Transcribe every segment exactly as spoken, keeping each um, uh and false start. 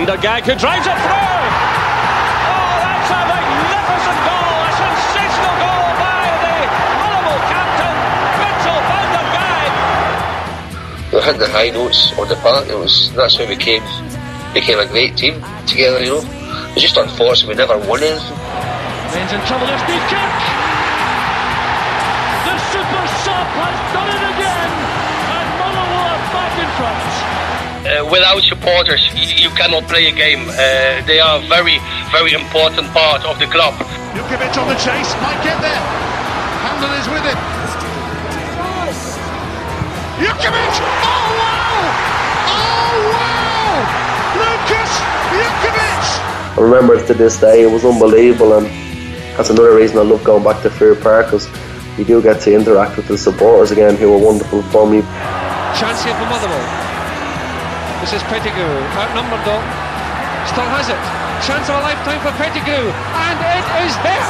Peter Gagg who drives it through. Oh, that's a magnificent goal, a sensational goal by the Motherwell captain, Mitchell van der Gagg. We had the high notes on the park. It was that's how we came became a great team together. You know, it's just unfortunate we never won anything. Ben's in trouble. There's Newkirk. The super sub has done it again, and Motherwell are back in front. Uh, without supporters, you, you cannot play a game. Uh, they are a very, very important part of the club. Jukovic on the chase, might get there. Handel is with it. Jukovic! Oh wow! Oh wow! Lucas Jukovic! I remember to this day, it was unbelievable, and that's another reason I love going back to Fair Park, because you do get to interact with the supporters again, who were wonderful for me. Chance here for Motherwell. This is Pettigrew, outnumbered though, still has it, chance of a lifetime for Pettigrew, and it is there!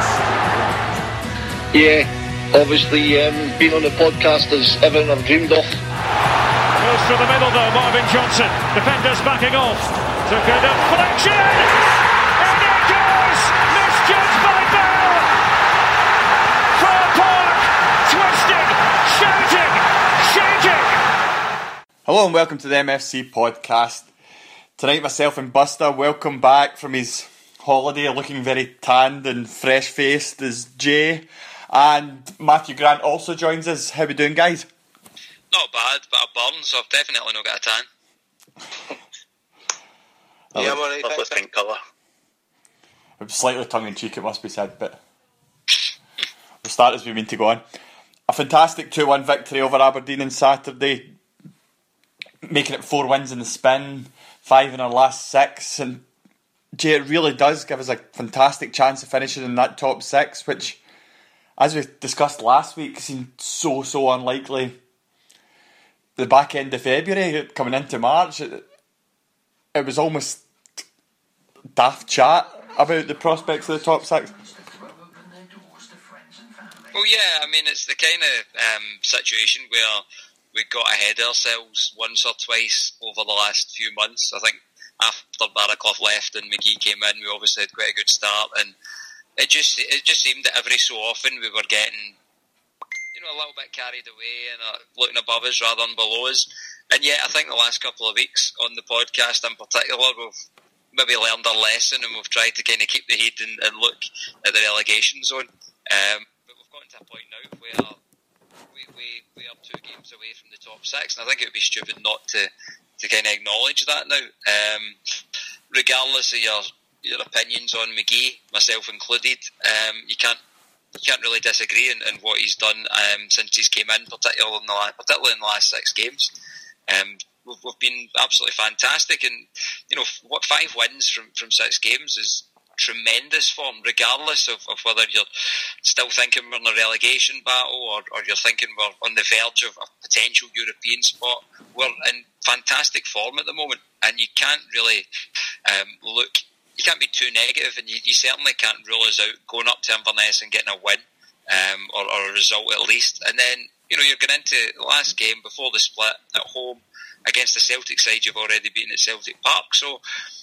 Yeah, obviously um, being on the podcast is everything I've dreamed of. Goes through the middle though, Marvin Johnson, defenders backing off, took a deflection, and it goes, misjudged by Bell! Fir Park, twisting, shouting, shaking! Hello and welcome to the M F C podcast. Tonight myself and Buster welcome back from his holiday, looking very tanned and fresh faced, is Jay, and Matthew Grant also joins us. How we doing, guys? Not bad, but a burn, so I've definitely not got a tan. Yeah, I'm alright, thanks. Pink colour. Slightly tongue in cheek, it must be said, but we'll start as we mean to go on. A fantastic two one victory over Aberdeen on Saturday, making it four wins in the spin, five in our last six, and Jay, it really does give us a fantastic chance of finishing in that top six, which, as we discussed last week, seemed so, so unlikely. The back end of February, coming into March, it, it was almost daft chat about the prospects of the top six. Well, yeah, I mean, it's the kind of um, situation where we got ahead of ourselves once or twice over the last few months. I think after Barraclough left and McGee came in, we obviously had quite a good start, and it just it just seemed that every so often we were getting, you know, a little bit carried away and uh, looking above us rather than below us. And yet, I think the last couple of weeks on the podcast in particular, we've maybe learned our lesson and we've tried to kind of keep the heat and, and look at the relegation zone. Um, but we've gotten to a point now where we, we, we are two games away from the top six, and I think it would be stupid not to, to kind of acknowledge that now. Um, regardless of your your opinions on McGee, myself included, um, you can't you can't really disagree in, in what he's done um, since he's came in, particularly in the last, particularly in the last six games. Um, we've, we've been absolutely fantastic, and you know what, five wins from, from six games is tremendous form, regardless of, of whether you're still thinking we're in a relegation battle or, or you're thinking we're on the verge of a potential European spot. We're in fantastic form at the moment, and you can't really um, look, you can't be too negative, and you, you certainly can't rule us out going up to Inverness and getting a win um, or, or a result at least. And then, you know, you're going into the last game before the split at home against the Celtic side you've already beaten at Celtic Park. So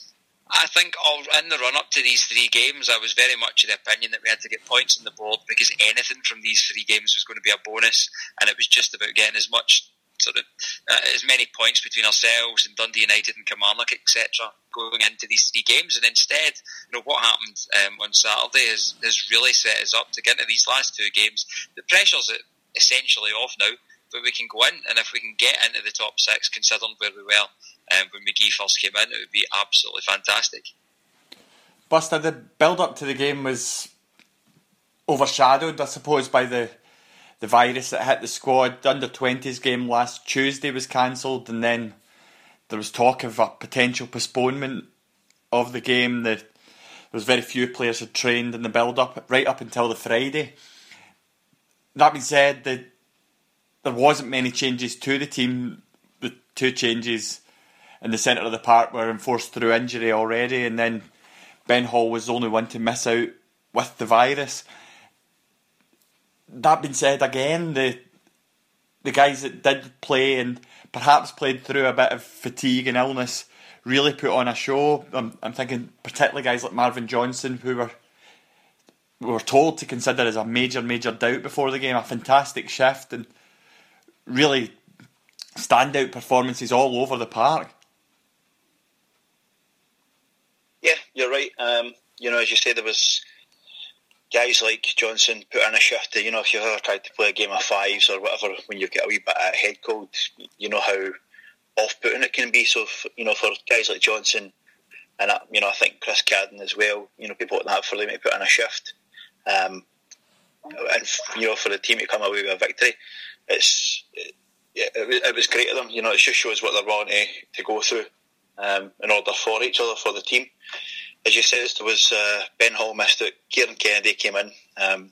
I think all, in the run-up to these three games, I was very much of the opinion that we had to get points on the board because anything from these three games was going to be a bonus, and it was just about getting as much sort of uh, as many points between ourselves and Dundee United and Kilmarnock, et cetera, going into these three games. And instead, you know, what happened um, on Saturday has, has really set us up to get into these last two games. The pressure's essentially off now, but we can go in, and if we can get into the top six, considering where we were um, when McGee first came in, it would be absolutely fantastic. Buster, the build-up to the game was overshadowed, I suppose, by the the virus that hit the squad. The under twenties game last Tuesday was cancelled, and then there was talk of a potential postponement of the game. That there was very few players had trained in the build-up right up until the Friday. That being said, the, there wasn't many changes to the team. The two changes in the centre of the park were enforced through injury already, and then Ben Hall was the only one to miss out with the virus. That being said, again, the the guys that did play and perhaps played through a bit of fatigue and illness really put on a show. I'm, I'm thinking particularly guys like Marvin Johnson, who were we were told to consider as a major, major doubt before the game. A fantastic shift and really standout performances all over the park. Yeah, you're right. Um, you know, as you said, there was guys like Johnson put in a shift. You know, if you've ever tried to play a game of fives or whatever, when you get a wee bit of head cold, you know how off-putting it can be. So, if, you know, for guys like Johnson and, uh, you know, I think Chris Cadden as well, you know, people like that, for them to put in a shift. Um, and, you know, for the team to come away with a victory, it's yeah, it, it was great of them. You know, it just shows what they're willing to, to go through um, in order for each other, for the team. As you said, there was uh, Ben Hall missed it. Kieran Kennedy came in. Um,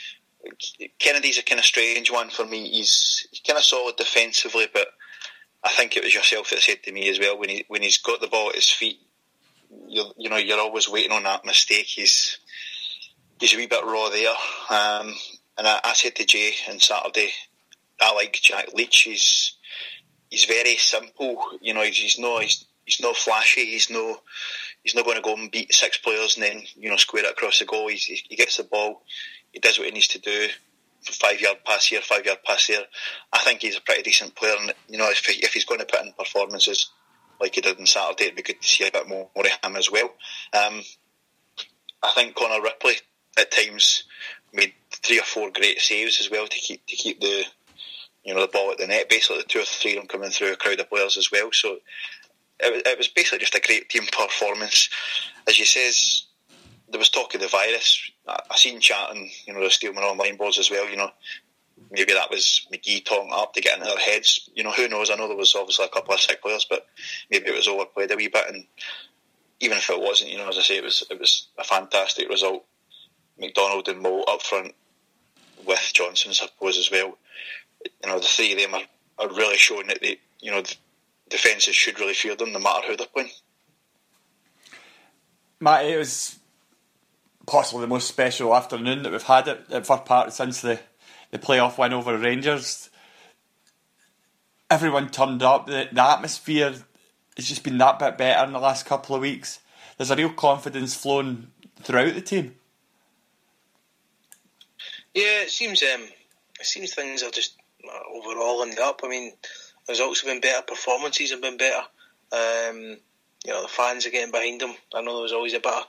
Kennedy's a kind of strange one for me. He's, he's kind of solid defensively, but I think it was yourself that said to me as well, when he when he's got the ball at his feet, you're, you know, you're always waiting on that mistake. He's he's a wee bit raw there. Um, and I, I said to Jay on Saturday, I like Jack Leach. He's he's very simple. You know, he's, he's no he's he's not flashy. He's no he's not going to go and beat six players and then, you know, square it across the goal. He's, he gets the ball. He does what he needs to do. Five yard pass here, five yard pass there. I think he's a pretty decent player, and you know, if, if he's going to put in performances like he did on Saturday, it'd be good to see a bit more of him as well. Um, I think Connor Ripley at times made three or four great saves as well to keep to keep the you know the ball at the net. Basically, the two or three of them coming through a crowd of players as well. So it, it was basically just a great team performance. As you says, there was talk of the virus. I, I seen chatting, you know, the Steelman online boards as well, you know, maybe that was McGee talking up to get into their heads. You know, who knows? I know there was obviously a couple of sick players, but maybe it was overplayed a wee bit. And even if it wasn't, you know, as I say, it was it was a fantastic result. McDonald and Moult up front with Johnson, I suppose, as well. You know, the three of them are, are really showing that they, you know, the defences should really fear them no matter who they're playing. Matt, it was possibly the most special afternoon that we've had at, at Fir Park since the, the playoff win over Rangers. Everyone turned up. The, the atmosphere has just been that bit better in the last couple of weeks. There's a real confidence flowing throughout the team. Yeah, it seems um, it seems things are just overall on the up. I mean, results have been better, performances have been better. Um, you know, the fans are getting behind them. I know there was always a bit of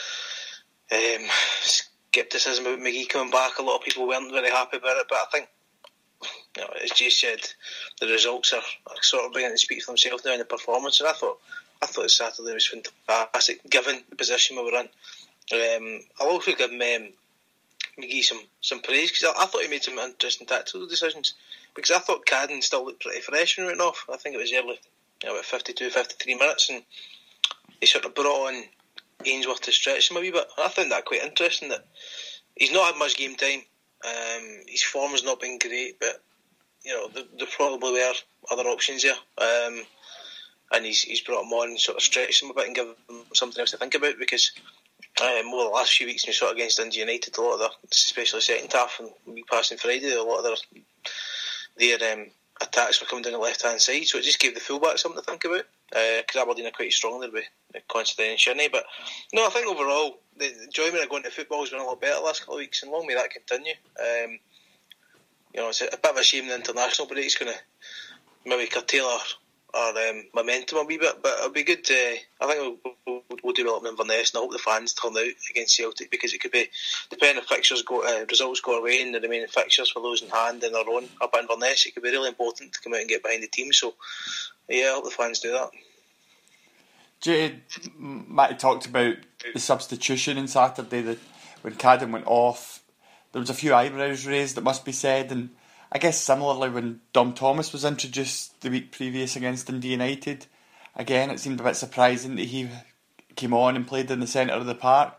Um, scepticism about McGee coming back. A lot of people weren't very happy about it, but I think, you know, as Jay said, the results are, are sort of beginning to speak for themselves now in the performance. And I thought, I thought Saturday was fantastic, given the position we were in. Um, I'll also give um, McGee some, some praise, because I, I thought he made some interesting tactical decisions. Because I thought Cadden still looked pretty fresh when he went off. I think it was early, you know, about fifty-two, fifty-three minutes, and he sort of brought on Ainsworth to stretch him a wee bit. I found that quite interesting, that he's not had much game time. Um, his form has not been great, but you know there, there probably were other options there. Um, and he's he's brought him on and sort of stretched him a bit and given him something else to think about, because um, over the last few weeks we saw against Dundee United, a lot of their, especially second half and we passing Friday, a lot of their their um, attacks were coming down the left hand side, so it just gave the fullback something to think about. Because uh, Aberdeen are quite strong there with Considine and Shinnie. But no, I think overall the enjoyment of going to football has been a lot better the last couple of weeks, and long may that continue. Um, you know, it's a, a bit of a shame the international break is going to maybe curtail our, our um, momentum a wee bit, but it'll be good to, I think we'll, we'll, we'll develop in Inverness, and I hope the fans turn out against Celtic, because it could be, depending if fixtures go, uh, results go away and the remaining fixtures for those in hand and our own up in Inverness, it could be really important to come out and get behind the team. So yeah, I hope the fans do that. Jay, Matty talked about the substitution on Saturday, that when Cadden went off, there was a few eyebrows raised, that must be said, and I guess similarly when Dom Thomas was introduced the week previous against Dundee United, again it seemed a bit surprising that he came on and played in the centre of the park.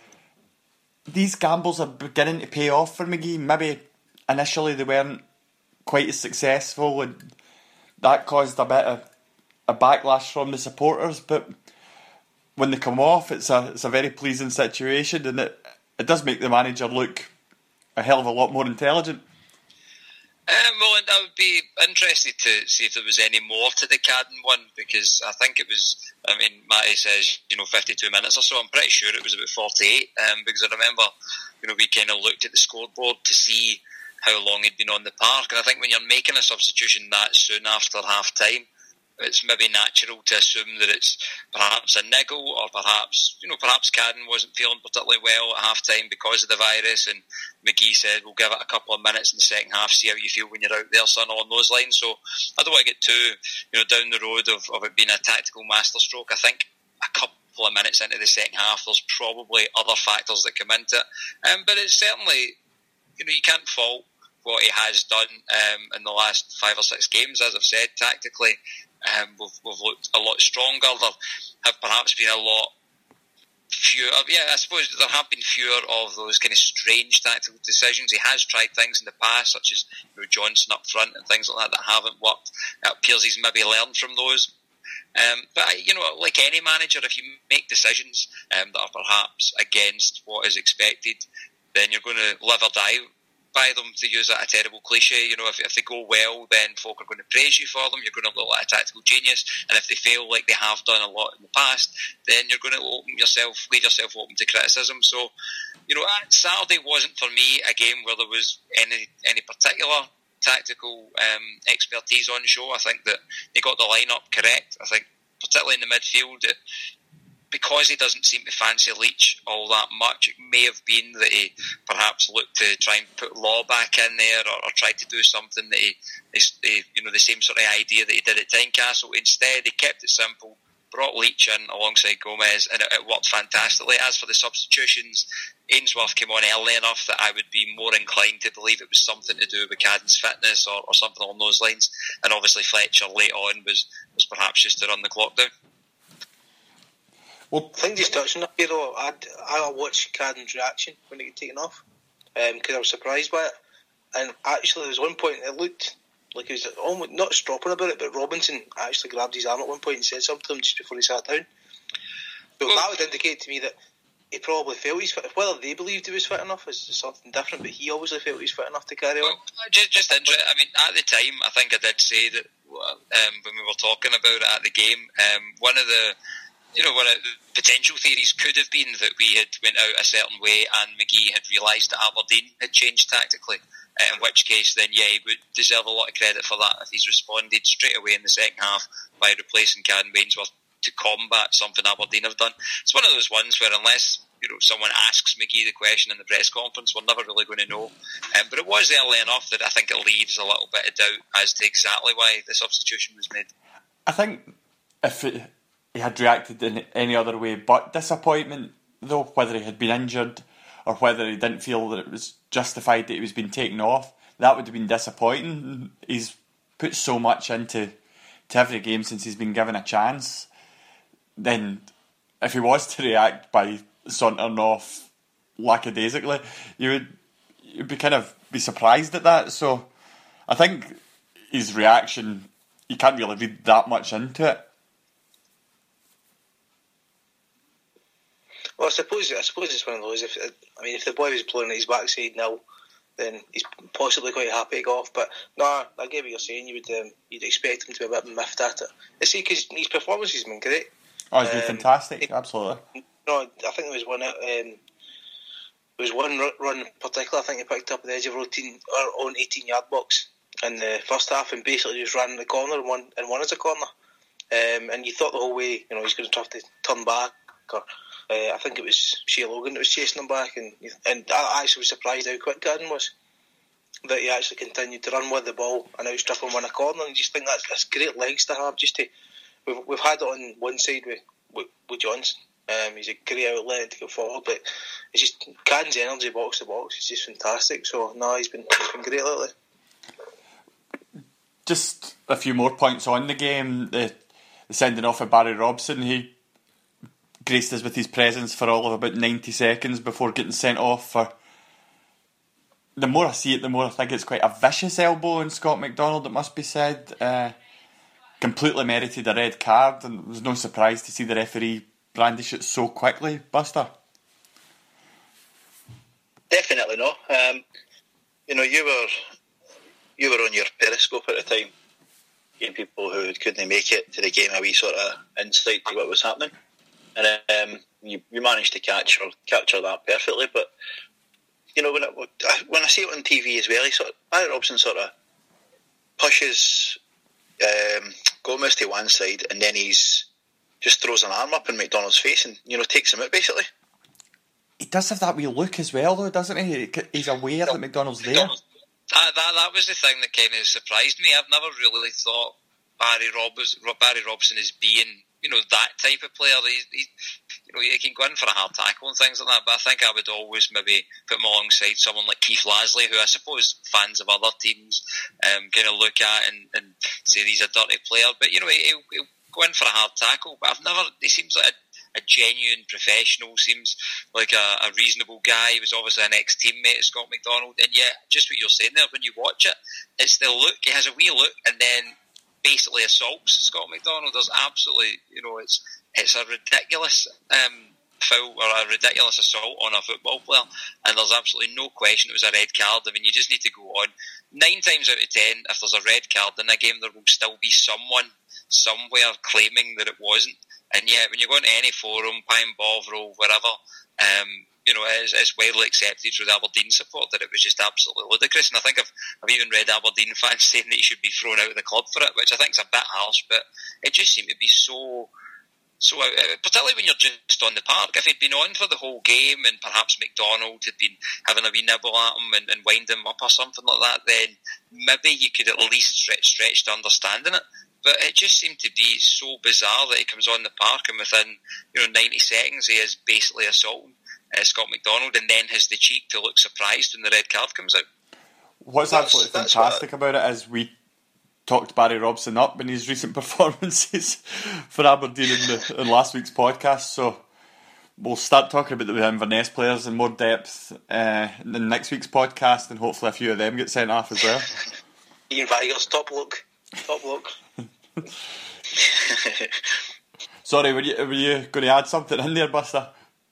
These gambles are beginning to pay off for McGee. Maybe initially they weren't quite as successful, and that caused a bit of a backlash from the supporters, but when they come off, it's a it's a very pleasing situation, and it it does make the manager look a hell of a lot more intelligent. Um, well, I would be interested to see if there was any more to the Cadden one, because I think it was I mean, Matty says, you know, fifty-two minutes or so. I'm pretty sure it was about forty-eight, um, because I remember, you know, we kind of looked at the scoreboard to see how long he'd been on the park. And I think when you're making a substitution that soon after half-time, it's maybe natural to assume that it's perhaps a niggle, or perhaps, you know, perhaps Cadden wasn't feeling particularly well at half-time because of the virus, and McGee said, we'll give it a couple of minutes in the second half, see how you feel when you're out there, son, along those lines. So I don't want to get too, you know, down the road of, of it being a tactical masterstroke. I think a couple of minutes into the second half, there's probably other factors that come into it. Um, but it's certainly, you know, you can't fault what he has done um, in the last five or six games. As I've said, tactically, um, we've, we've looked a lot stronger. There have perhaps been a lot fewer, yeah, I suppose there have been fewer of those kind of strange tactical decisions. He has tried things in the past, such as, you know, Johnson up front and things like that that haven't worked. It appears he's maybe learned from those. Um, but, you know, like any manager, if you make decisions um, that are perhaps against what is expected, then you're going to live or die by them, to use a terrible cliche. You know, if, if they go well, then folk are going to praise you for them. You're going to look like a tactical genius. And if they fail, like they have done a lot in the past, then you're going to open yourself, leave yourself open to criticism. So, you know, Saturday wasn't for me a game where there was any any particular tactical um, expertise on show. I think that they got the lineup correct. I think particularly in the midfield, it, because he doesn't seem to fancy Leach all that much, it may have been that he perhaps looked to try and put Law back in there, or, or tried to do something that he, he, you know, the same sort of idea that he did at Tynecastle. Instead, he kept it simple, brought Leach in alongside Gomez, and it, it worked fantastically. As for the substitutions, Ainsworth came on early enough that I would be more inclined to believe it was something to do with Cadden's fitness, or, or something along those lines. And obviously Fletcher late on was, was perhaps just to run the clock down. Well, I think just touching that, you know, I I watched Cadden's reaction when he got taken off, because um, I was surprised by it. And actually, there was one point it looked like he was almost not stropping about it, but Robinson actually grabbed his arm at one point and said something to him just before he sat down. But well, that would indicate to me that he probably felt he's fit. Whether they believed he was fit enough is something different, but he obviously felt he was fit enough to carry well, on. Just, just interesting. I mean, at the time, I think I did say that um, when we were talking about it at the game, um, one of the You know, one of the potential theories could have been that we had went out a certain way and McGee had realised that Aberdeen had changed tactically, in which case then, yeah, he would deserve a lot of credit for that if he's responded straight away in the second half by replacing Cadden Ainsworth to combat something Aberdeen have done. It's one of those ones where unless, you know, someone asks McGee the question in the press conference, we're never really going to know. Um, but it was early enough that I think it leaves a little bit of doubt as to exactly why the substitution was made. I think if it, he had reacted in any other way but disappointment, though, whether he had been injured or whether he didn't feel that it was justified that he was being taken off, that would have been disappointing. He's put so much into to every game since he's been given a chance. Then if he was to react by sauntering off lackadaisically, you would you'd be kind of be surprised at that. So I think his reaction, you can't really read that much into it. Well, I suppose I suppose it's one of those. If I mean, if the boy was blowing at his backside now, then he's possibly quite happy to go off. But no, I get what you're saying. You would um, you'd expect him to be a bit miffed at it. I see, because his performance has been great. Oh, it's been um, fantastic, it, absolutely. No, I think there was one. Um, there was one run in particular. I think he picked up at the edge of our own eighteen-yard box in the first half, and basically just ran in the corner and one and one as a corner. Um, and you thought the whole way, you know, he's going to have to turn back. Or uh, I think it was Shea Logan that was chasing him back, and and I actually was surprised how quick Cadden was. That he actually continued to run with the ball and outstrip him in a corner. And just think that's, that's great legs to have. Just to we've we've had it on one side with with, with Johnson. Um, he's a great outlet to go forward, but it's just Cadden's energy box to box. It's just fantastic. So no, he's been he's been great lately. Just a few more points on the game. The, the sending off of Barry Robson. He graced us with his presence for all of about ninety seconds before getting sent off for. The more I see it, the more I think it's quite a vicious elbow in Scott McDonald, it must be said. Uh, completely merited a red card, and it was no surprise to see the referee brandish it so quickly. Buster? Definitely no. Um, you know, you were you were on your Periscope at the time, gave people who couldn't make it to the game a wee sort of insight to what was happening, and um, you, you managed to capture capture that perfectly. But you know, when I, when I see it on T V as well, he sort of, Barry Robson sort of pushes um, Gomez to one side, and then he's just throws an arm up in McDonald's face and, you know, takes him out basically. He does have that wee look as well, though, doesn't he? He's aware that McDonald's there. That, that that was the thing that kind of surprised me. I've never really thought Barry Robson, Barry Robson as being, you know, that type of player. He, he, you know, he can go in for a hard tackle and things like that, but I think I would always maybe put him alongside someone like Keith Lasley, who I suppose fans of other teams um, kind of look at and, and say he's a dirty player. But, you know, he, he'll, he'll go in for a hard tackle, but I've never, he seems like a a genuine professional, seems like a, a reasonable guy. He was obviously an ex-teammate of Scott McDonald, and yet, just what you're saying there, when you watch it, it's the look, he has a wee look, and then basically assaults Scott McDonald. There's absolutely, you know, it's it's a ridiculous um, foul, or a ridiculous assault on a football player, and there's absolutely no question it was a red card. I mean, you just need to go on. Nine times out of ten, if there's a red card in a game, there will still be someone somewhere claiming that it wasn't. And yet, when you go into any forum, Pine Bovril, wherever, um, you know, it's, it's widely accepted through the Aberdeen support that it was just absolutely ludicrous. And I think I've, I've even read Aberdeen fans saying that he should be thrown out of the club for it, which I think is a bit harsh, but it just seemed to be so, so uh, particularly when you're just on the park. If he'd been on for the whole game and perhaps McDonald had been having a wee nibble at him and, and wind him up or something like that, then maybe you could at least stretch, stretch to understanding it. But it just seemed to be so bizarre that he comes on the park and within, you know, ninety seconds he is basically assaulting uh, Scott McDonald, and then has the cheek to look surprised when the red card comes out. What's That's- absolutely that's fantastic about it is we talked Barry Robson up in his recent performances for Aberdeen in, the, in last week's podcast, so we'll start talking about the Inverness players in more depth uh, in next week's podcast, and hopefully a few of them get sent off as well. Ian Viger's top look. Top look. Sorry, were you, were you going to add something in there, Buster?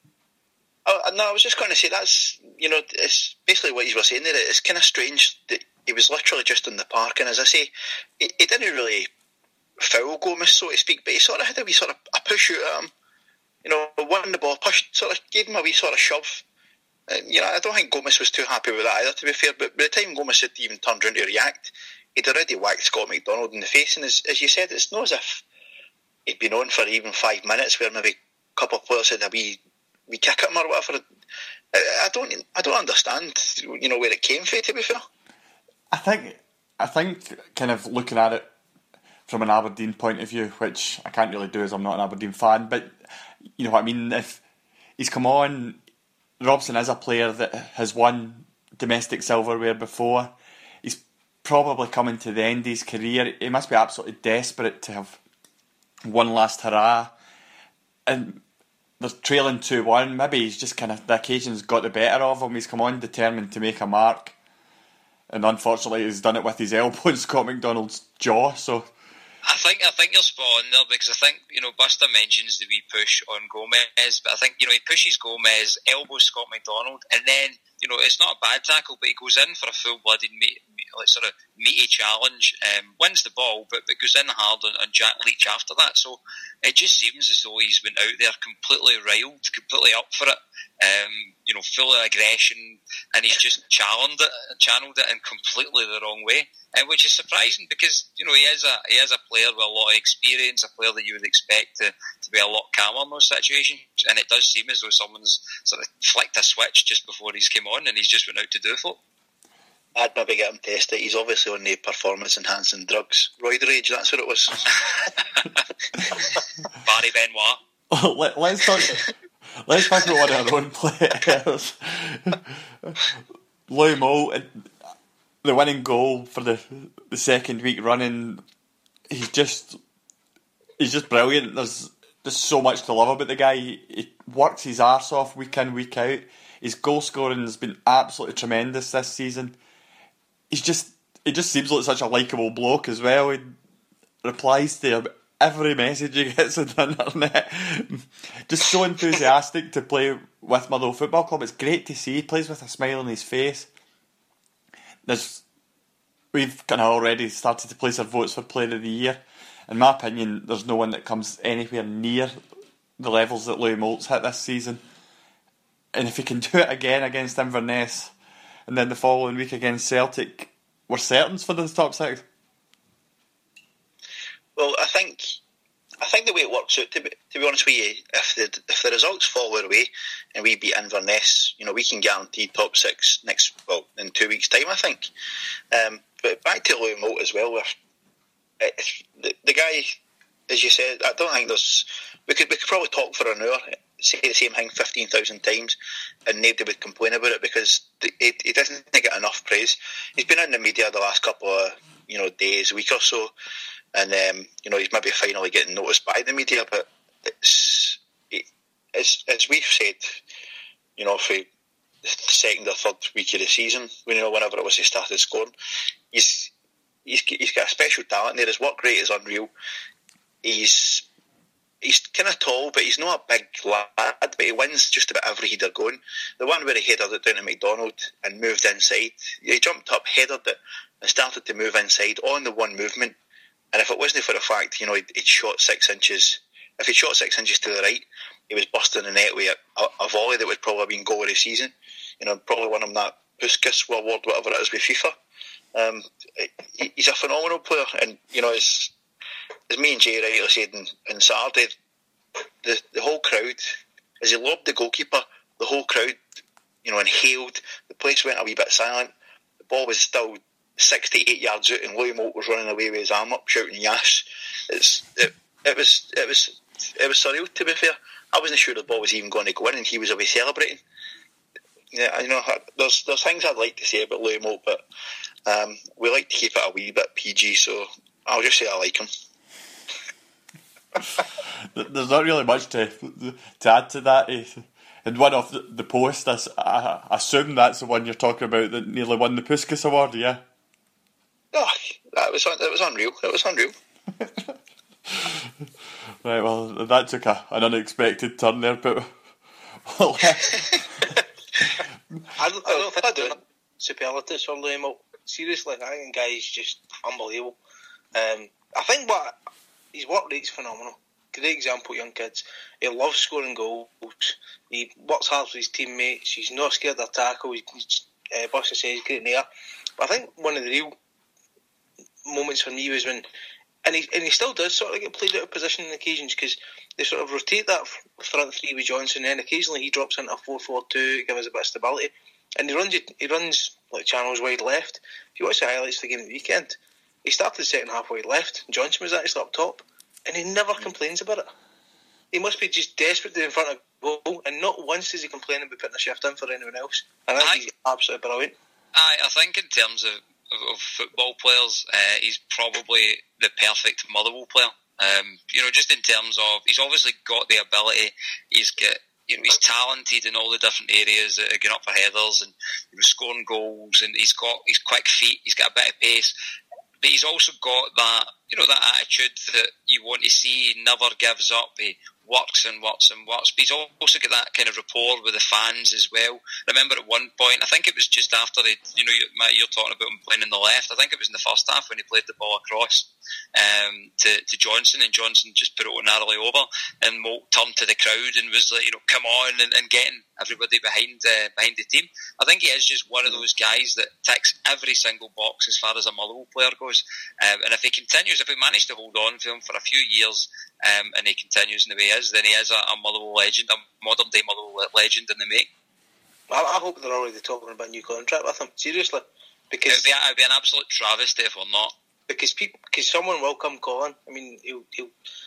Oh, no, I was just going to say that's, you know, it's basically what you were saying there. It's kind of strange that he was literally just in the park, and as I say, he, he didn't really foul Gomez, so to speak, but he sort of had a wee sort of a push out at him. You know, won the ball, pushed, sort of gave him a wee sort of shove. And, you know, I don't think Gomez was too happy with that either, to be fair, but by the time Gomez had even turned around to react, he'd already whacked Scott McDonald in the face, and as, as you said, it's not as if he'd been on for even five minutes where maybe a couple of players had a wee, wee kick at him or whatever. I, I don't I don't understand, you know, where it came from, to be fair. I think, I think kind of looking at it from an Aberdeen point of view, which I can't really do as I'm not an Aberdeen fan, but you know what I mean, if he's come on, Robson is a player that has won domestic silverware before. He's probably coming to the end of his career. He must be absolutely desperate to have one last hurrah, and they're trailing two one. Maybe he's just kind of, the occasion's got the better of him. He's come on determined to make a mark, and unfortunately he's done it with his elbow in Scott McDonald's jaw. So I think I think you're spot on there, because I think, you know, Buster mentions the wee push on Gomez, but I think, you know, he pushes Gomez, elbows Scott McDonald, and then, you know, it's not a bad tackle, but he goes in for a full-blooded, meat, like sort of meaty challenge, um, wins the ball, but, but goes in hard on, on Jack Leach after that. So it just seems as though he's been out there completely riled, completely up for it, um, you know, full of aggression, and he's just channeled it, channeled it in completely the wrong way, and which is surprising, because, you know, he is a he is a player with a lot of experience, a player that you would expect to, to be a lot calmer in those situations, and it does seem as though someone's sort of flicked a switch just before he's came on, and he's just went out to do it. I'd maybe get him tested. He's obviously on the performance enhancing drugs. Roid rage, that's what it was. Barry Benoit. Let, let's talk. Let's talk about one of our own players. Louis Moult, the winning goal for the the second week running. He's just he's just brilliant. There's just so much to love about the guy. He, he works his arse off week in, week out. His goal scoring has been absolutely tremendous this season. He's just he just seems like such a likeable bloke as well. He replies to every message he gets on the internet. Just so enthusiastic to play with Motherwell Football Club. It's great to see. He plays with a smile on his face. There's we've kind of already started to place our votes for Player of the Year. In my opinion, there's no one that comes anywhere near the levels that Louis Moult's hit this season. And if he can do it again against Inverness, and then the following week against Celtic, we're certain for the top six. Well, I think I think the way it works out, to be, to be honest with you, if the if the results fall our way and we beat Inverness, you know, we can guarantee top six next, well, in two weeks' time, I think. Um, but back to Louis Moult as well, it's, the, the guy, as you said, I don't think there's, we could we could probably talk for an hour, say the same thing fifteen thousand times, and nobody would complain about it, because he, he doesn't get enough praise. He's been in the media the last couple of, you know, days, week or so, and um, you know, he's maybe finally getting noticed by the media. But it's, it's as we've said, you know, for the second or third week of the season, when, you know, whenever it was he started scoring, he's he's he's got a special talent there. His work rate is unreal. He's He's kind of tall, but he's not a big lad, but he wins just about every header going. The one where he headed it down to McDonald and moved inside, he jumped up, headed it, and started to move inside on the one movement. And if it wasn't for the fact, you know, he'd, he'd shot six inches, if he'd shot six inches to the right, he was busting the net with a, a volley that would probably have been goal of the season. You know, probably won him that Puskas award, whatever it is, with FIFA. Um, he, he's a phenomenal player, and, you know, it's, as me and Jay rightly said on, on Saturday, the, the whole crowd, as he lobbed the goalkeeper, the whole crowd, you know, inhaled. The place went a wee bit silent. The ball was still six to eight yards out, and Louis Moult was running away with his arm up, shouting "Yash!" It's it, it was it was it was surreal. To be fair, I wasn't sure the ball was even going to go in, and he was away celebrating. Yeah, you know, there's there's things I'd like to say about Louis Moult, but um, we like to keep it a wee bit P G, so I'll just say I like him. There's not really much to to add to that. And one of the, the posts, I, I assume that's the one you're talking about that nearly won the Puskas Award, yeah? Oh, that was it was unreal. It was unreal. Right, well, that took a, an unexpected turn there, but well, I, don't, I don't think I do superlatives from Louis Moult. Seriously, I think the guy's just unbelievable. Um, I think what his work rate's phenomenal. Great example, young kids. He loves scoring goals. He works hard with his teammates. He's not scared of tackle. He's, uh, Buster says he's great in the air. But I think one of the real moments for me was when, and he and he still does sort of get played out of position on occasions, because they sort of rotate that front three with Johnson, and occasionally he drops into a four four two to give us a bit of stability. And he runs he runs like channels wide left. If you watch the highlights of the game at the weekend, he started the second half wide left. Johnson was actually up top, and he never complains about it. He must be just desperate to be in front of goal, and not once does he complain about putting a shift in for anyone else. And I think I, he's absolutely brilliant. I, I think in terms of, of, of football players, uh, he's probably the perfect Motherwell player. Um, you know, just in terms of, he's obviously got the ability, he's got, you know, he's talented in all the different areas, uh, going up for headers and, you know, scoring goals, and he's got he's quick feet, he's got a bit of pace. But he's also got that, you know, that attitude that you want to see. He never gives up. He works and works and works. But he's also got that kind of rapport with the fans as well. I remember at one point, I think it was just after they, you know, Matt, you're talking about him playing in the left. I think it was in the first half when he played the ball across um, to, to Johnson, and Johnson just put it narrowly over, and Moult turned to the crowd and was like, you know, come on, and, and getting everybody behind uh, behind the team. I think he is just one of those guys that ticks every single box as far as a Motherwell player goes. Um, and if he continues, if we manage to hold on to him for a few years, um, and he continues in the way he is, then he is a, a Motherwell legend, a modern day Motherwell legend in the make. I, I hope they're already talking about a new contract with him, seriously. Because it'd be, it'd be an absolute travesty if we're not. Because people, because someone will come calling. I mean, he'll, he'll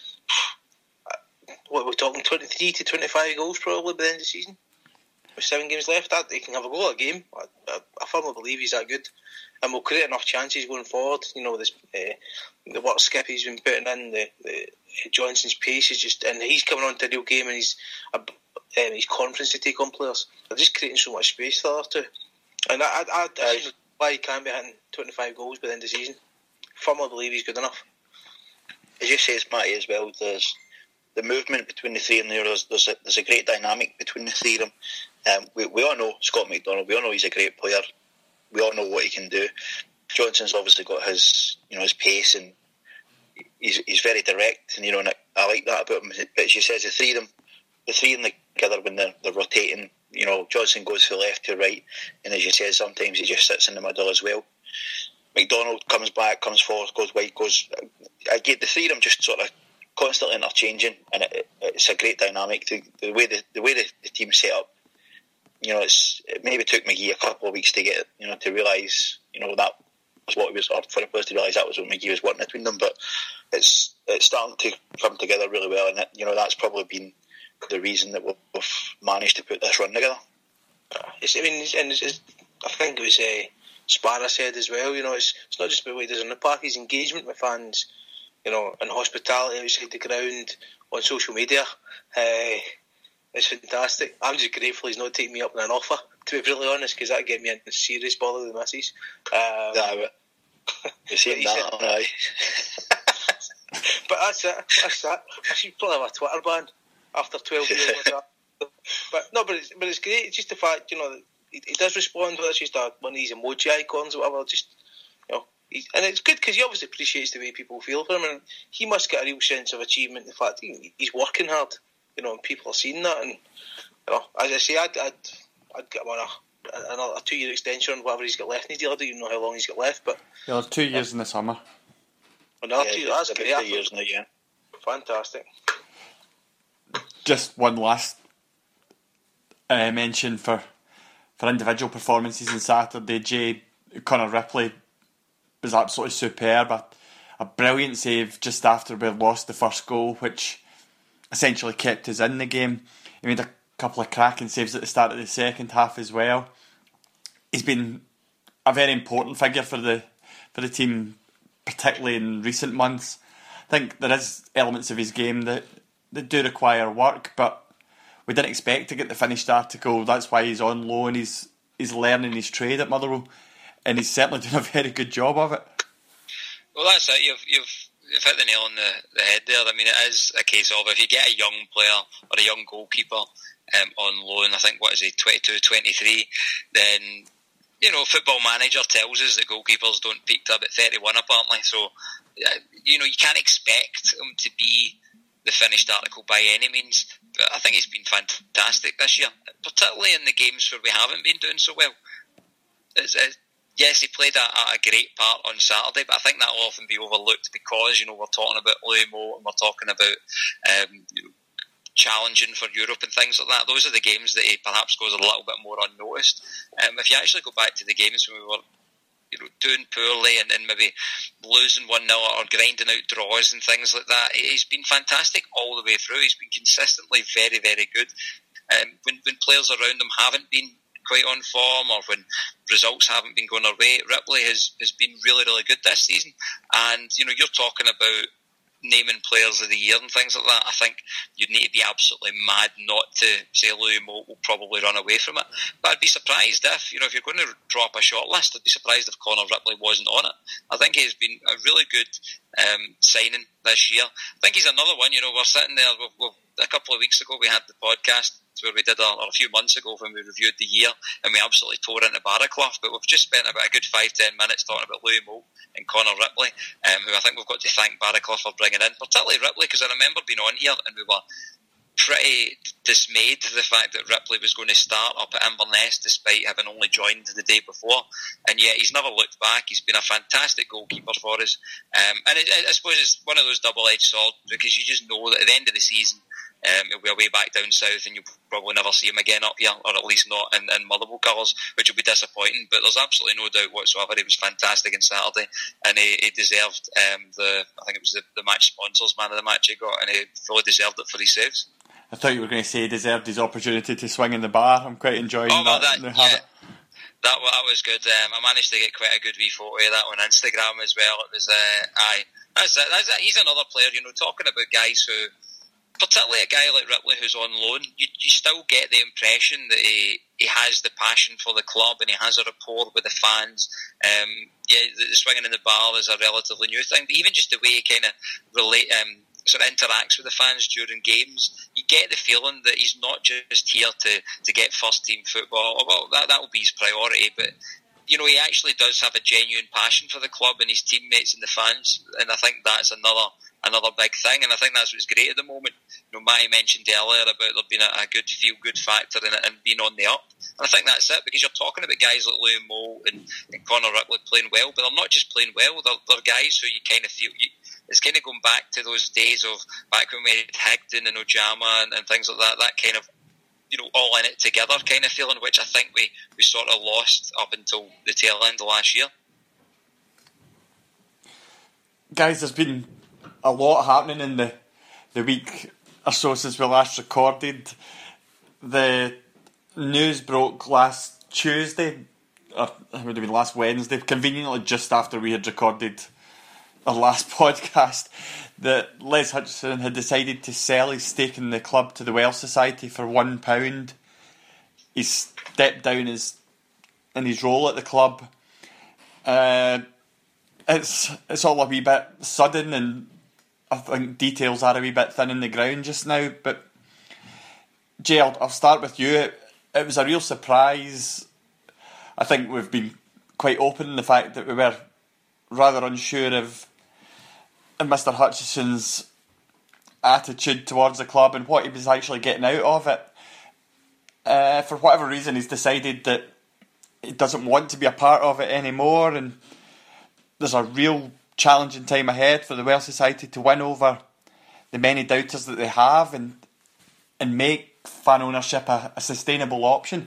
what we're talking, twenty-three to twenty-five goals probably by the end of the season. With seven games left, that he can have a goal a game. I, I, I firmly believe he's that good, and will create enough chances going forward. You know, this uh, the work skip he's been putting in, the, the Johnson's pace is just, and he's coming on to a real game, and he's uh, his confidence to take on players. They're just creating so much space for the two, and I, I, I, I don't know why he can't be hitting twenty-five goals by the end of the season. Firmly believe he's good enough. As you say, Matty, as well, there's the movement between the three of them. There's, there's, a, there's a great dynamic between the three of them. Um, we, we all know Scott McDonald, we all know he's a great player, we all know what he can do. Johnson's obviously got his, you know, his pace, and he's he's very direct, and you know, and I, I like that about him. But as you says, the three of them, the three of them together when they're they're rotating, you know, Johnson goes to the left to right, and as you said, sometimes he just sits in the middle as well. McDonald comes back, comes forward, goes wide, goes. I get the three of them just sort of constantly interchanging, and it, it's a great dynamic. The, the way the, the way the, the team's set up, you know, it's it maybe took McGee a couple of weeks to get, you know, to realise, you know, that was what he was, or for the players to realise that was what McGee was wanting between them. But it's it's starting to come together really well, and it, you know, that's probably been the reason that we've managed to put this run together. It's, I mean, it's, and it's, it's, I think it was uh, Sparrow said as well. You know, it's it's not just about what he does on the park; his engagement with fans, you know, and hospitality outside the ground, on social media. Uh, it's fantastic. I'm just grateful he's not taking me up on an offer, to be really honest, because that'd get me into serious bother with the missus. Um, yeah, you see that, aye. But that's it. That's it. I should probably have a Twitter ban after twelve years like that. But no, but it's, but it's great. It's just the fact, you know, he, he does respond, whether it's just a, one of these emoji icons or whatever. Just, you know, he's, and it's good because he obviously appreciates the way people feel for him, and he must get a real sense of achievement. The fact he, he's working hard, you know, and people are seeing that. And you know, as I say, I'd I'd, I'd get him on a, another a two year extension on whatever he's got left in his deal. I don't even know how long he's got left, but yeah, there's two years in the summer. Another yeah, two. That's great. Two years now, yeah. Fantastic. Just one last uh, mention for for individual performances on Saturday. Jay Connor Ripley was absolutely superb. A, a brilliant save just after we lost the first goal, which essentially kept us in the game. He made a couple of cracking saves at the start of the second half as well. He's been a very important figure for the for the team, particularly in recent months. I think there is elements of his game that, that do require work, but we didn't expect to get the finished article. That's why he's on loan. He's he's learning his trade at Motherwell, and he's certainly doing a very good job of it. Well, that's it. You've you've you've hit the nail on the, the head there. I mean, it is a case of if you get a young player or a young goalkeeper um, on loan, I think, what is he, twenty-two, twenty-three, then, you know, Football Manager tells us that goalkeepers don't peak to about thirty-one apparently. So, uh, you know, you can't expect him to be the finished article by any means. But I think it's been fantastic this year, particularly in the games where we haven't been doing so well. It's, it's, yes, he played a, a great part on Saturday, but I think that will often be overlooked because, you know, we're talking about Louis Moult and we're talking about um, you know, challenging for Europe and things like that. Those are the games that he perhaps goes a little bit more unnoticed. Um, if you actually go back to the games when we were, you know, doing poorly and, and maybe losing one nil or grinding out draws and things like that, he's been fantastic all the way through. He's been consistently very, very good. Um, when, when players around him haven't been quite on form or when results haven't been going our way, Ripley has, has been really, really good this season. And, you know, you're talking about naming players of the year and things like that. I think you'd need to be absolutely mad not to say Louis Moult will probably run away from it. But I'd be surprised if, you know, if you're going to drop a short list, I'd be surprised if Connor Ripley wasn't on it. I think he's been a really good um, signing this year. I think he's another one, you know, we're sitting there, we've, we've, a couple of weeks ago we had the podcast where we did, a, or a few months ago when we reviewed the year, and we absolutely tore into Barraclough, but we've just spent about a good five, ten minutes talking about Louis Moult and Connor Ripley, um, who I think we've got to thank Barraclough for bringing in, particularly Ripley, because I remember being on here and we were pretty dismayed at the fact that Ripley was going to start up at Inverness despite having only joined the day before, and yet he's never looked back. He's been a fantastic goalkeeper for us, um, and it, I suppose it's one of those double-edged swords because you just know that at the end of the season Um, he'll be away back down south and you'll probably never see him again up here, or at least not in, in Motherwell colours, which will be disappointing, but there's absolutely no doubt whatsoever he was fantastic on Saturday, and he, he deserved um, the, I think it was the, the match sponsors man of the match he got, and he fully deserved it for his saves. I thought you were going to say he deserved his opportunity to swing in the bar. I'm quite enjoying oh, well, that. that yeah. That, that was good. Um, I managed to get quite a good wee photo of that on Instagram as well. It was, uh, aye, that's it. That's it. He's another player, you know, talking about guys who, particularly a guy like Ripley who's on loan, you, you still get the impression that he, he has the passion for the club and he has a rapport with the fans. Um, yeah, the, the swinging in the bar is a relatively new thing, but even just the way he kind of relate, um, sort of interacts with the fans during games, you get the feeling that he's not just here to, to get first team football. Well, that that will be his priority, but you know, he actually does have a genuine passion for the club and his teammates and the fans, and I think that's another another big thing, and I think that's what's great at the moment. You know, Matty mentioned earlier about there being a, a good feel-good factor in it and being on the up, and I think that's it, because you're talking about guys like Liam Moult and, and Connor Ripley playing well, but they're not just playing well, they're, they're guys who you kind of feel, you, it's kind of going back to those days of back when we had Higdon and Ojama and, and things like that, that kind of, you know, all in it together kind of feeling, which I think we, we sort of lost up until the tail end of last year. Guys, there's been a lot happening in the, the week or so since we last recorded. The news broke last Tuesday, or it would have been last Wednesday, conveniently just after we had recorded our last podcast, that Les Hutchison had decided to sell his stake in the club to the Welsh Society for one pound. He stepped down his in his role at the club. Uh, it's it's all a wee bit sudden, and I think details are a wee bit thin in the ground just now. But Jay, I'll, I'll start with you. It, it was a real surprise. I think we've been quite open in the fact that we were rather unsure of, of Mister Hutchison's attitude towards the club and what he was actually getting out of it. Uh, for whatever reason, he's decided that he doesn't want to be a part of it anymore, and there's a real challenging time ahead for the Welsh Society to win over the many doubters that they have and and make fan ownership a, a sustainable option.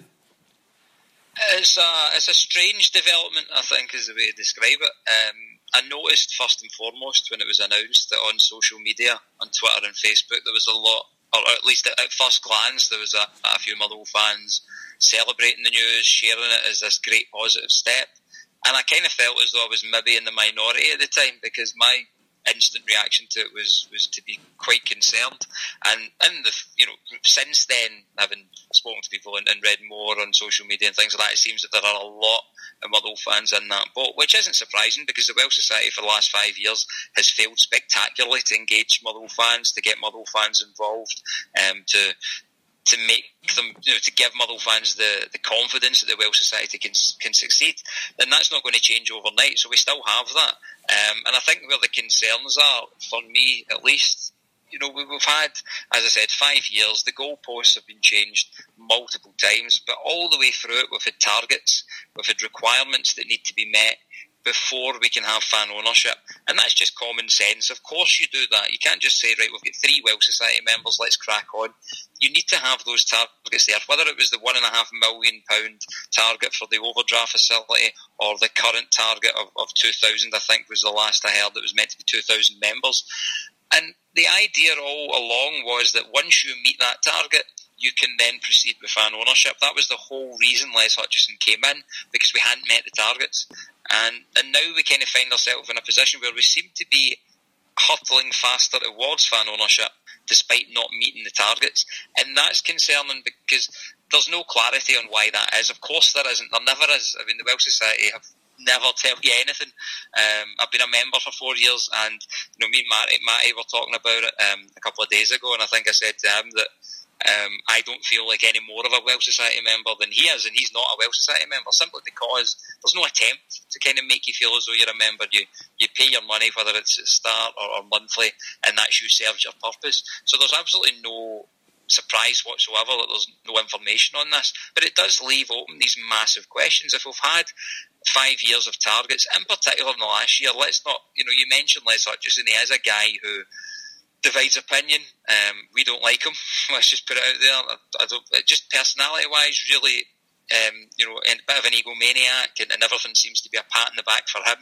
It's a, it's a strange development, I think, is the way to describe it. Um, I noticed first and foremost when it was announced that on social media, on Twitter and Facebook, there was a lot, or at least at, at first glance, there was a, a few Motherwell fans celebrating the news, sharing it as this great positive step. And I kind of felt as though I was maybe in the minority at the time, because my instant reaction to it was was to be quite concerned. And in the you know since then, having spoken to people and, and read more on social media and things like that, it seems that there are a lot of Motherwell fans in that boat, which isn't surprising, because the Welsh Society for the last five years has failed spectacularly to engage Motherwell fans, to get Motherwell fans involved, um, to to make them, you know, to give Motherwell fans the, the confidence that the Welsh Society can can succeed. And that's not going to change overnight, so we still have that. Um, and I think where the concerns are, for me at least, you know, we've had, as I said, five years. The goalposts have been changed multiple times, but all the way through it, we've had targets, we've had requirements that need to be met before we can have fan ownership. And that's just common sense. Of course you do that. You can't just say, right, we've got three Welsh Society members, let's crack on. You need to have those targets there, whether it was the one and a half million pound target for the overdraft facility or the current target of, of two thousand, I think was the last I heard, that was meant to be two thousand members. And the idea all along was that once you meet that target, you can then proceed with fan ownership. That was the whole reason Les Hutchison came in, because we hadn't met the targets. And and now we kind of find ourselves in a position where we seem to be hurtling faster towards fan ownership despite not meeting the targets. And that's concerning, because there's no clarity on why that is. Of course there isn't. There never is. I mean, the Welsh Society have never tell you anything. Um, I've been a member for four years, and you know, me and Matty, Matty were talking about it um, a couple of days ago, and I think I said to him that Um, I don't feel like any more of a Welsh Society member than he is, and he's not a Welsh Society member, simply because there's no attempt to kind of make you feel as though you're a member. You you pay your money, whether it's at start or, or monthly, and that should serve your purpose. So there's absolutely no surprise whatsoever that there's no information on this, but it does leave open these massive questions. If we've had five years of targets, in particular in the last year, let's not, you know, you mentioned Les Hutchison, he is a guy who divides opinion. Um, we don't like him. Let's just put it out there. I, I don't, just personality-wise, really, um, you know, a bit of an egomaniac, and, and everything seems to be a pat in the back for him.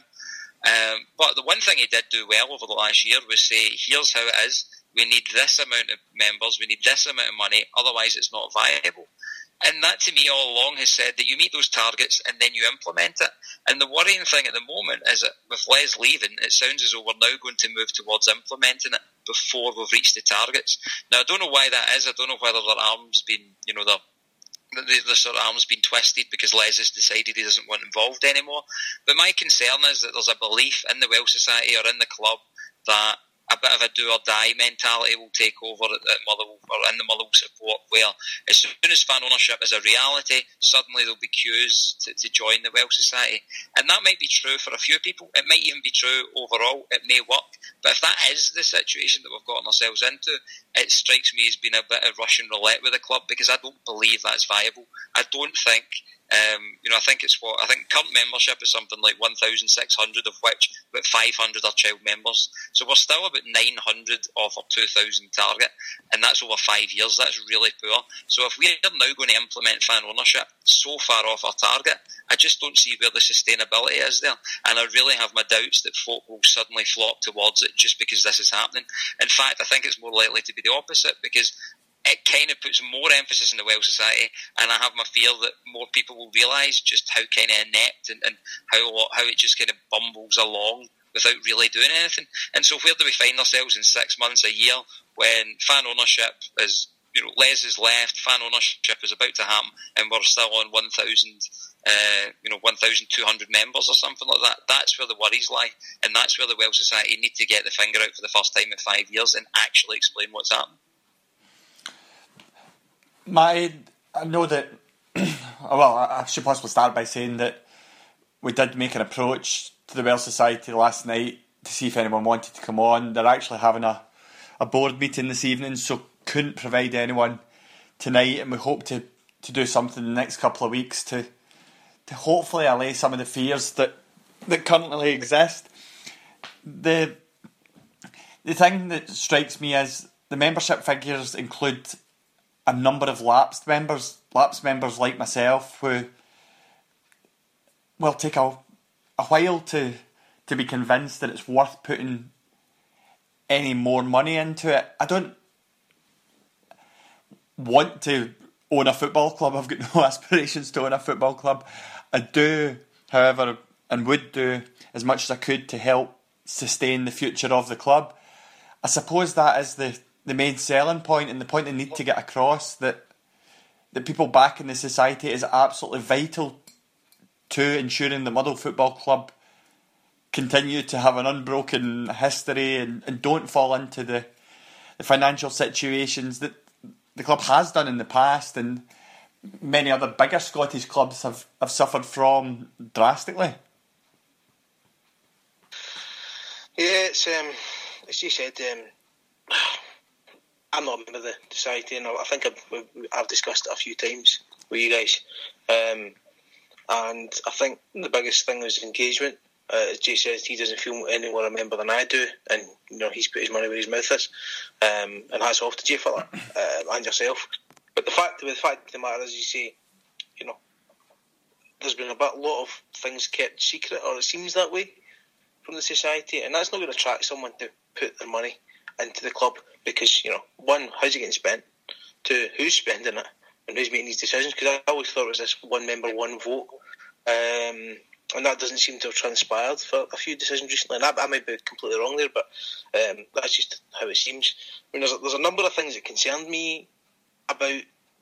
Um, but the one thing he did do well over the last year was say, here's how it is. We need this amount of members. We need this amount of money. Otherwise, it's not viable. And that, to me, all along has said that you meet those targets and then you implement it. And the worrying thing at the moment is that with Les leaving, it sounds as though we're now going to move towards implementing it before we've reached the targets. Now, I don't know why that is. I don't know whether their arms been, you know, their, their sort of arms been twisted because Les has decided he doesn't want involved anymore. But my concern is that there's a belief in the Welsh Society or in the club that a bit of a do or die mentality will take over at, at Motherwell, or in the Motherwell support, where as soon as fan ownership is a reality, suddenly there'll be queues to, to join the Welsh Society. And that might be true for a few people. It might even be true overall. It may work. But if that is the situation that we've gotten ourselves into, it strikes me as being a bit of Russian roulette with the club, because I don't believe that's viable. I don't think, um, you know, I think it's what, I think current membership is something like one thousand six hundred, of which about five hundred are child members. So we're still about nine hundred of our two thousand target, and that's over five years. That's really poor. So if we're now going to implement fan ownership so far off our target, I just don't see where the sustainability is there. And I really have my doubts that folk will suddenly flock towards it just because this is happening. In fact, I think it's more likely to be the opposite, because it kind of puts more emphasis in the Welsh Society, and I have my fear that more people will realise just how kind of inept and, and how how it just kind of bumbles along without really doing anything. And so where do we find ourselves in six months, a year, when fan ownership is, you know, Les is left, fan ownership is about to happen, and we're still on one thousand, uh, you know, one thousand two hundred members or something like that? That's where the worries lie, and that's where the Welsh Society need to get the finger out for the first time in five years and actually explain what's happening. My, I know that, well, I should possibly start by saying that we did make an approach to the Welsh Society last night to see if anyone wanted to come on. They're actually having a, a board meeting this evening, so couldn't provide anyone tonight, and we hope to, to do something in the next couple of weeks to to hopefully allay some of the fears that, that currently exist. The, the thing that strikes me is the membership figures include a number of lapsed members, lapsed members like myself, who will take a, a while to to be convinced that it's worth putting any more money into it. I don't want to own a football club. I've got no aspirations to own a football club. I do, however, and would do as much as I could to help sustain the future of the club. I suppose that is the the main selling point, and the point they need to get across, that that people back in the society is absolutely vital to ensuring the Motherwell Football Club continue to have an unbroken history and, and don't fall into the, the financial situations that the club has done in the past and many other bigger Scottish clubs have, have suffered from drastically. Yeah, it's um, as you said, um, I'm not a member of the society, and I think I've, I've discussed it a few times with you guys. Um, and I think the biggest thing is engagement. Uh, as Jay says, he doesn't feel any more a member than I do, and you know he's put his money where his mouth is. Um, and hats off to Jay for that, uh, and yourself. But the fact, the fact of the matter is, you say, you know, there's been a bit, lot of things kept secret, or it seems that way, from the society, and that's not going to attract someone to put their money into the club, because, you know, one, how's it getting spent? Two, who's spending it? And who's making these decisions? Because I always thought it was this one member, one vote. Um, and that doesn't seem to have transpired for a few decisions recently. And I, I might be completely wrong there, but um, that's just how it seems. I mean, there's a, there's a number of things that concerned me about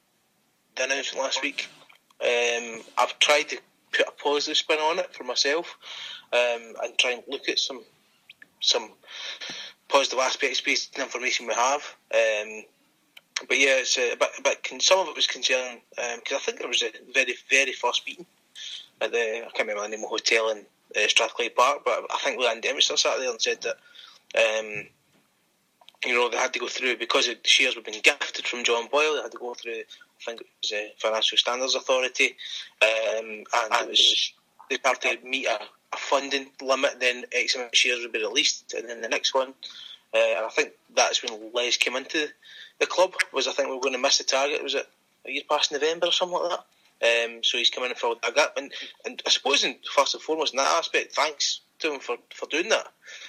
the announcement last week. Um, I've tried to put a positive spin on it for myself, um, and try and look at some some positive aspects based on the information we have. Um, but yeah, it's a bit, a bit con- some of it was concerning, because um, I think there was a very, very first meeting at the, I can't remember the name of the hotel in uh, Strathclyde Park, but I think Leanne Dempster sat there and said that, um, you know, they had to go through, because the shares were being gifted from John Boyle, they had to go through, I think it was the Financial Standards Authority, um, and it was, they had to meet a, a funding limit, then X amount of shares would be released, and then the next one, uh, and I think that's when Les came into the club, was I think we were going to miss the target, was it a year past November or something like that? Um, so he's come in and filled that gap, and, and I suppose in, first and foremost in that aspect, thanks to him for, for doing that,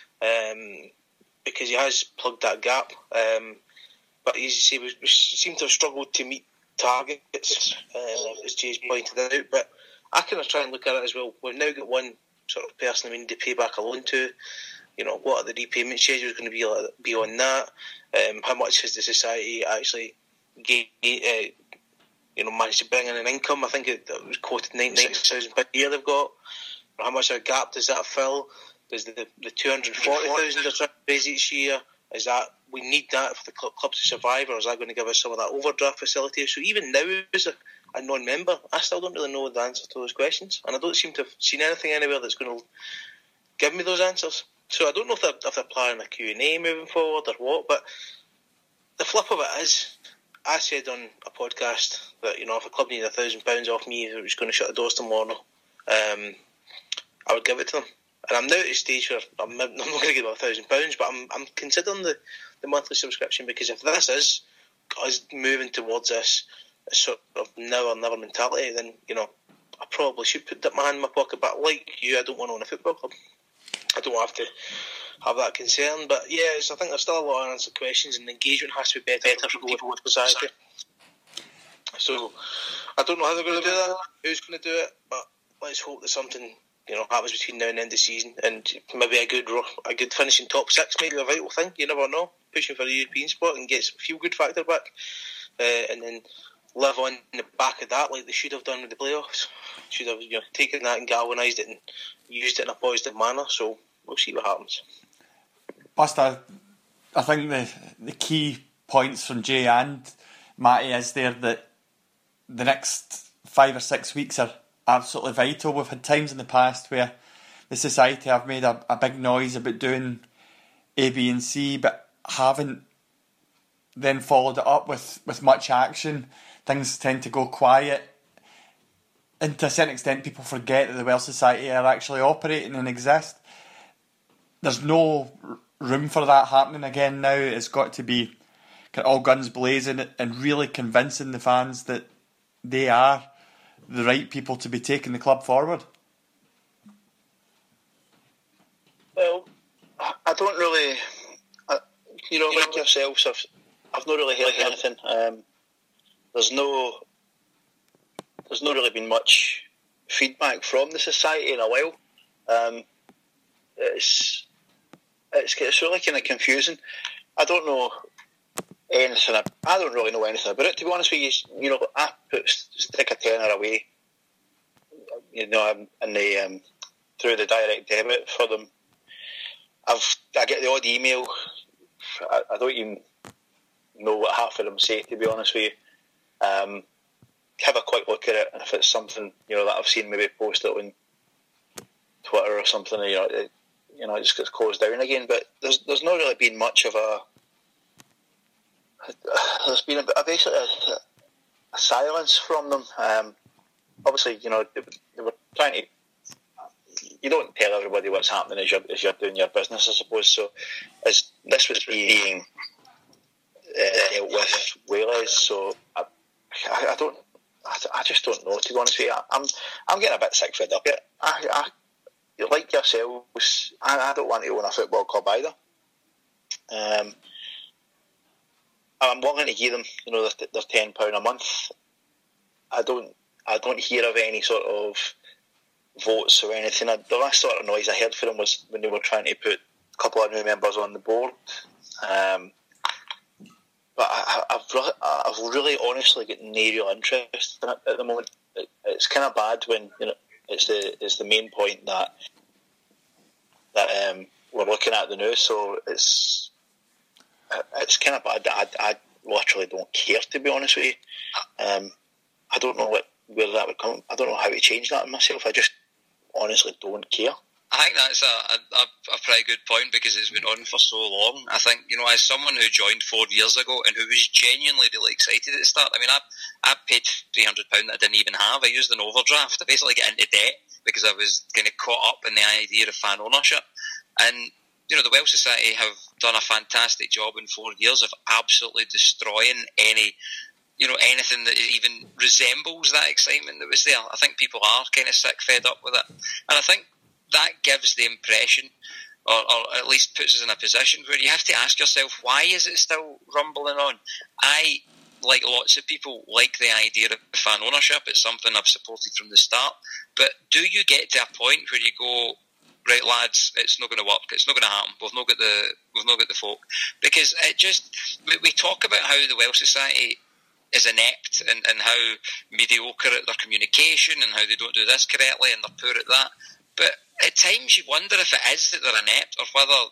um, because he has plugged that gap, um, but as you say, we, we seem to have struggled to meet targets, uh, as Jay's pointed out, but I kind of try and look at it as well. We've now got one sort of person we need to pay back a loan to. You know, what are the repayment schedules going to be like, be on that? Um, how much has the society actually gain, uh, you know, managed to bring in an income? I think it, it was quoted ninety-six thousand per year they've got. How much of a gap does that fill? Does the, the two hundred forty thousand they're trying to raise each year Is that we need that for the club, club to survive, or is that going to give us some of that overdraft facility? So even now, as a, a non-member, I still don't really know the answer to those questions, and I don't seem to have seen anything anywhere that's going to give me those answers. So I don't know if they're, if they're planning a Q and A moving forward or what, but the flip of it is, I said on a podcast that, you know, if a club needed a thousand pounds off me, if it was going to shut the doors tomorrow, um, I would give it to them. And I'm now at a stage where I'm, I'm not going to give them a thousand pounds, but I'm I'm considering the, the monthly subscription, because if this is us moving towards this sort of now or never mentality, then, you know, I probably should put my hand in my pocket. But like you, I don't want to own a football club. I don't have to have that concern. But yes, I think there's still a lot of unanswered questions, and the engagement has to be better, better for people with society. So I don't know how they're going to do that, who's going to do it, but let's hope that something, you know, happens between now and the end of the season, and maybe a good a good finishing top six, maybe a vital thing. You never know, pushing for a European spot and get some feel good factor back, uh, and then live on the back of that like they should have done with the playoffs. Should have, you know, taken that and galvanised it and used it in a positive manner. So we'll see what happens. Buster, I think the the key points from Jay and Matty is there that the next five or six weeks are absolutely vital. We've had times in the past where the society have made a, a big noise about doing A, B and C, but haven't then followed it up with, with much action. Things tend to go quiet, and to a certain extent people forget that the Welsh Society are actually operating and exist. There's no room for that happening again now. It's got to be kind of all guns blazing and really convincing the fans that they are the right people to be taking the club forward. Well, I don't really, I, you know, like yourselves, I've, I've not really heard anything. Um, there's no, there's not really been much feedback from the society in a while. Um, it's, it's, it's really kind of confusing. I don't know anything. I don't really know anything about it, to be honest with you. You know, I put stick a tenner away, you know, in the um, through the direct debit for them. I've I get the odd email. I, I don't even know what half of them say, to be honest with you. Um, have a quick look at it, and if it's something, you know, that I've seen maybe posted on Twitter or something, you know, it, you know, it just gets closed down again. But there's there's not really been much of a. There's been a, a basically a, a silence from them. Um, obviously, you know, they, they were trying to. You don't tell everybody what's happening as you're, as you're doing your business, I suppose. So, as this was being uh, dealt with Wales, so I, I, I don't, I, I just don't know, to be honest with you. I'm, I'm getting a bit sick fed up. I, I, like yourselves, I, I don't want to own a football club either. Um, I'm willing to give them, you know, their, their ten pound a month. I don't, I don't hear of any sort of votes or anything. The last sort of noise I heard from them was when they were trying to put a couple of new members on the board. Um, but I, I've, really, I've really honestly got no real interest in it at the moment. It, it's kind of bad when, you know, it's the it's the main point that that um, we're looking at the news. So it's it's kind of bad. I, I literally don't care, to be honest with you. Um, I don't know what where that would come. I don't know how to change that in myself. I just honestly don't care. I think that's a, a, a pretty good point, because it's been on for so long. I think, you know, as someone who joined four years ago and who was genuinely really excited at the start, I mean, I I paid three hundred pounds that I didn't even have. I used an overdraft to basically get into debt because I was kind of caught up in the idea of fan ownership. And, you know, the Welsh Society have done a fantastic job in four years of absolutely destroying any, you know, anything that even resembles that excitement that was there. I think people are kind of sick, fed up with it. And I think that gives the impression, or, or at least puts us in a position where you have to ask yourself, why is it still rumbling on? I, like lots of people, like the idea of fan ownership. It's something I've supported from the start. But do you get to a point where you go, right, lads, it's not going to work, it's not going to happen, we've not got the, we've not got the folk? Because it just, we, we talk about how the Welsh Society is inept and, and how mediocre at their communication and how they don't do this correctly and they're poor at that. But at times you wonder if it is that they're inept or whether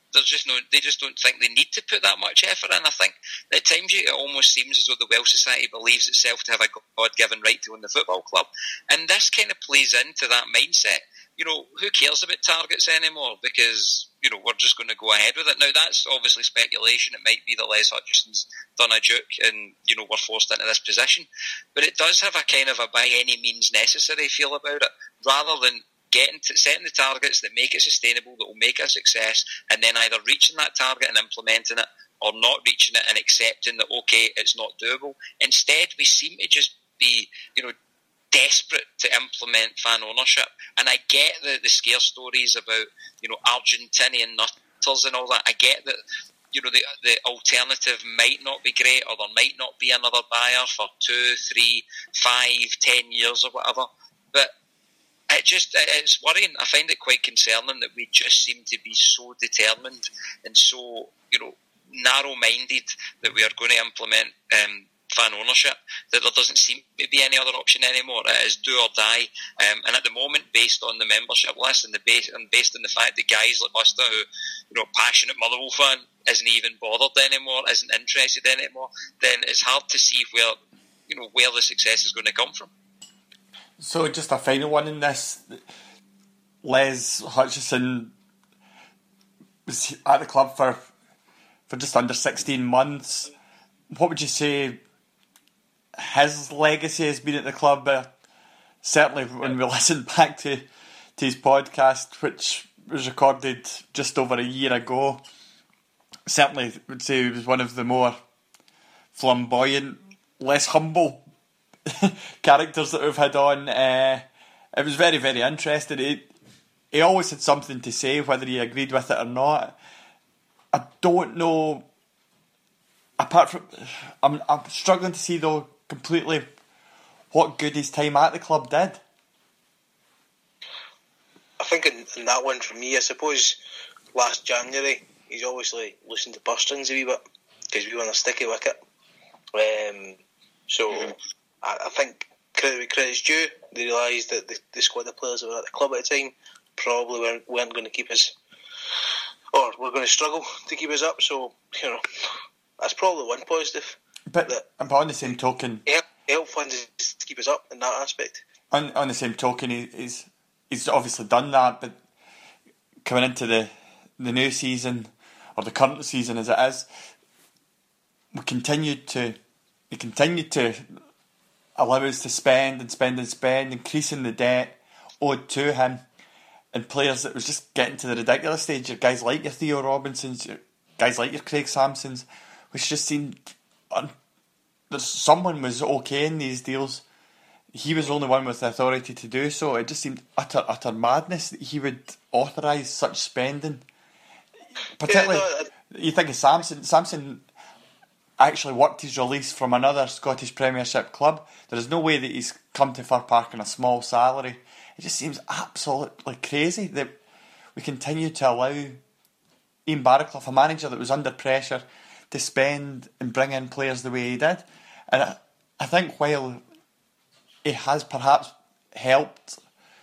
there's just no, they just don't think they need to put that much effort in. I think at times it almost seems as though the Welsh society believes itself to have a God-given right to own the football club, and this kind of plays into that mindset. You know, who cares about targets anymore? Because, you know, we're just going to go ahead with it. Now, that's obviously speculation. It might be that Les Hutchison's done a juke and, you know, we're forced into this position. But it does have a kind of a by any means necessary feel about it, rather than getting to setting the targets that make it sustainable, that will make a success, and then either reaching that target and implementing it, or not reaching it and accepting that, okay, it's not doable. Instead, we seem to just be, you know, desperate to implement fan ownership. And I get the, the scare stories about, you know, Argentinian nutters and all that. I get that, you know, the the alternative might not be great, or there might not be another buyer for two, three, five, ten years or whatever. But it just, it's worrying. I find it quite concerning that we just seem to be so determined and so, you know, narrow-minded that we are going to implement um, fan ownership, that there doesn't seem to be any other option anymore. It is do or die. Um, and at the moment, based on the membership list and the base, and based on the fact that guys like Buster, who, you know, passionate Motherwell fan, isn't even bothered anymore, isn't interested anymore, then it's hard to see where, you know, where the success is going to come from. So just a final one in this. Les Hutchison was at the club for for just under sixteen months. What would you say his legacy has been at the club? Uh, certainly when we listen back to, to his podcast, which was recorded just over a year ago, certainly would say he was one of the more flamboyant, less humble characters that we've had on. Uh, it was very, very interesting. He, he always had something to say, whether he agreed with it or not. I don't know, apart from, I'm, I'm struggling to see though completely what good his time at the club did. I think in, in that one for me, I suppose last January he's obviously loosened the purse strings a wee bit because we were on a sticky wicket. Um, so mm-hmm. I, I think credit where credit's due. They realised that the, the squad of players that were at the club at the time probably weren't, weren't going to keep us, or were going to struggle to keep us up. So, you know, that's probably one positive. But, but on the same token, help, help funds to keep us up in that aspect. On on the same token, he, he's he's obviously done that. But coming into the the new season, or the current season as it is, we continued to we continued to allow us to spend and spend and spend, increasing the debt owed to him, and players that was just getting to the ridiculous stage. Your guys like your Theo Robinsons, your guys like your Craig Sampsons, which just seemed un- that someone was okay in these deals. He was the only one with the authority to do so. It just seemed utter utter madness that he would authorise such spending. Particularly, yeah, no, you think of Sampson. Sampson actually worked his release from another Scottish Premiership club. There is no way that he's come to Fir Park on a small salary. It just seems absolutely crazy that we continue to allow Ian Barraclough, a manager that was under pressure, to spend and bring in players the way he did. And I, I think while he has perhaps helped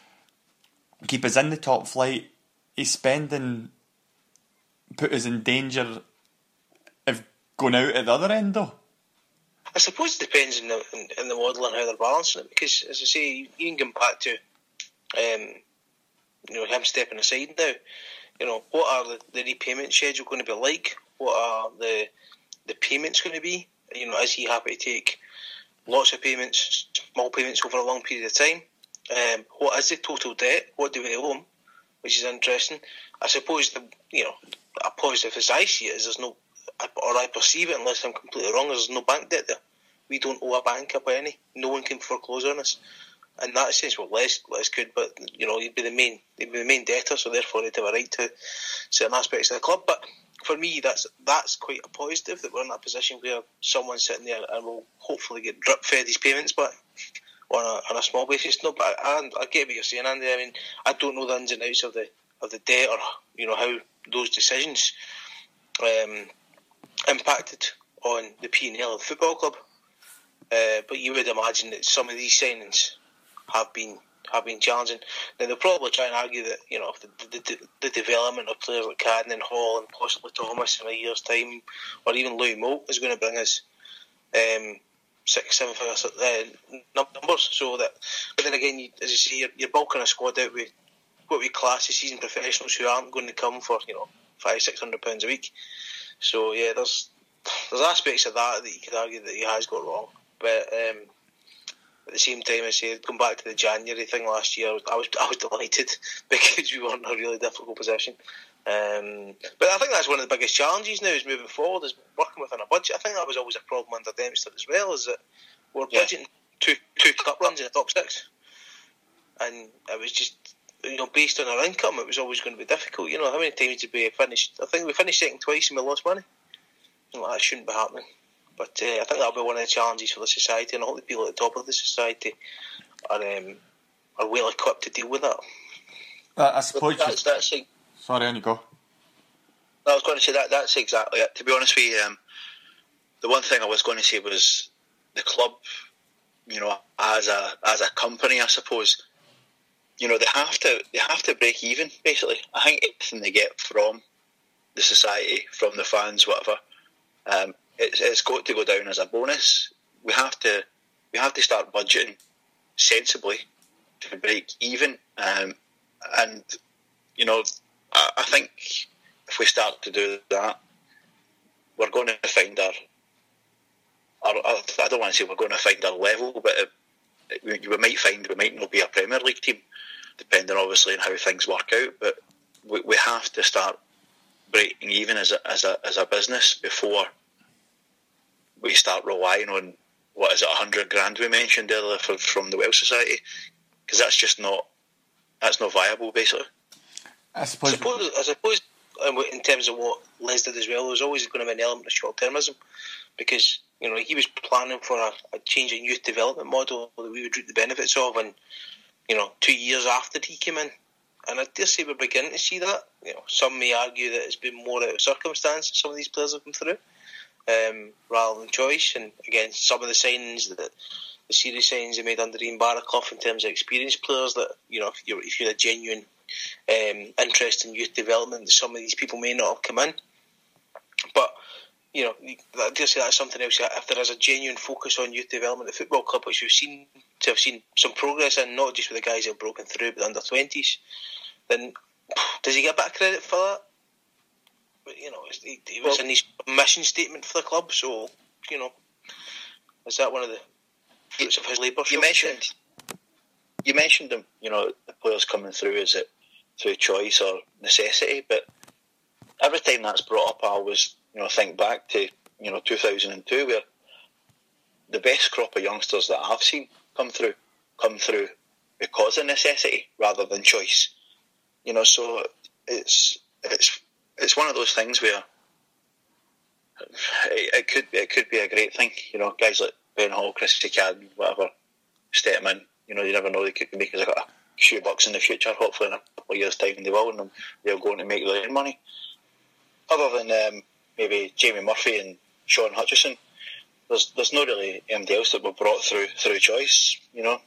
keep us in the top flight, his spending put us in danger of going out at the other end, though. I suppose it depends on the, on, on the model and how they're balancing it, because, as I say, you can come back to um, you know, him stepping aside now. You know, what are the, the repayment schedule going to be like? What are the the payments going to be? You know, is he happy to take lots of payments, small payments over a long period of time? Um, what is the total debt? What do we owe him? Which is interesting. I suppose the you know a positive as I see it is there's no, or I perceive it unless I'm completely wrong, there's no bank debt there. We don't owe a bank a penny. No one can foreclose on us. In that sense, well, Les, Les could, but you know, he'd be the main, he'd be the main debtor, so therefore he'd have a right to certain aspects of the club. But for me, that's that's quite a positive that we're in that position where someone's sitting there and will hopefully get drip fed his payments back on a on a small basis. No, but I, I, I get what you're saying, Andy. I mean, I don't know the ins and outs of the of the debt, or you know how those decisions um, impacted on the P and L of the football club. Uh, but you would imagine that some of these signings have been have been challenging. Now they'll probably try and argue that, you know, if the, the, the development of players like Cadden and Hall and possibly Thomas in a year's time, or even Louis Moult, is going to bring us um, six, seven figure uh, numbers. So that, but then again, you, as you see, you're, you're bulking a squad out with what we class as seasoned professionals who aren't going to come for, you know, five, six hundred pounds a week. So yeah, there's there's aspects of that that you could argue that he has got wrong, but. Um, At the same time, I say, come back to the January thing last year, I was I was delighted because we were in a really difficult position. Um, but I think that's one of the biggest challenges now is moving forward, is working within a budget. I think that was always a problem under Dempster as well, is that we're yeah. budgeting two two cup runs in the top six, and it was just, you know, based on our income, it was always going to be difficult. You know, how many times did we finish? I think we finished second twice and we lost money. You know, that shouldn't be happening. But uh, I think that'll be one of the challenges for the society, and all the people at the top of the society are um, are well equipped to deal with that. Uh, I suppose. That's, that's, that's, Sorry, on you go. I was going to say that. That's exactly it. To be honest with you, um, the one thing I was going to say was the club. You know, as a as a company, I suppose. You know, they have to they have to break even. Basically, I think anything they get from the society, from the fans, whatever. Um, It's, it's got to go down as a bonus. We have to we have to start budgeting sensibly to break even. Um, and you know, I, I think if we start to do that, we're going to find our. our I don't want to say we're going to find our level, but it, it, we, we might find we might not be a Premier League team, depending obviously on how things work out. But we, we have to start breaking even as a as a as a business before we start relying on, what is it, a hundred grand we mentioned earlier for, from the Welsh Society, because that's just not that's not viable, basically. I suppose, I suppose, I suppose in terms of what Les did as well, there's always going to be an element of short-termism, because, you know, he was planning for a, a change in youth development model that we would reap the benefits of, and, you know, two years after he came in, and I dare say we're beginning to see that. You know, some may argue that it's been more out of circumstance some of these players have come through. Um, rather than choice, and again, some of the signings that the serious signings they made under Ian Baraclough in terms of experienced players, that, you know, if you're if you're a genuine um, interest in youth development, some of these people may not have come in. But, you know, I dare say that's something else. If there is a genuine focus on youth development, the football club, which we've seen to have seen some progress in, not just with the guys that have broken through, but the under twenties, then does he get a bit of credit for that? But, you know, it, it was well, in his mission statement for the club, so, you know, is that one of the fruits of his labour? You mentioned, you mentioned them, you know, the players coming through, is it through choice or necessity? But every time that's brought up, I always, you know, think back to, you know, two thousand two, where the best crop of youngsters that I've seen come through, come through because of necessity rather than choice. You know, so it's it's. It's one of those things where it, it could it could be a great thing, you know. Guys like Ben Hall, Christy Cadden, whatever, step in. You know, you never know, they could make us a few bucks in the future. Hopefully, in a couple of years' time, they will, and they'll go on to make their own money. Other than um, maybe Jamie Murphy and Sean Hutchison, there's there's not really anybody else that were brought through through choice. You know.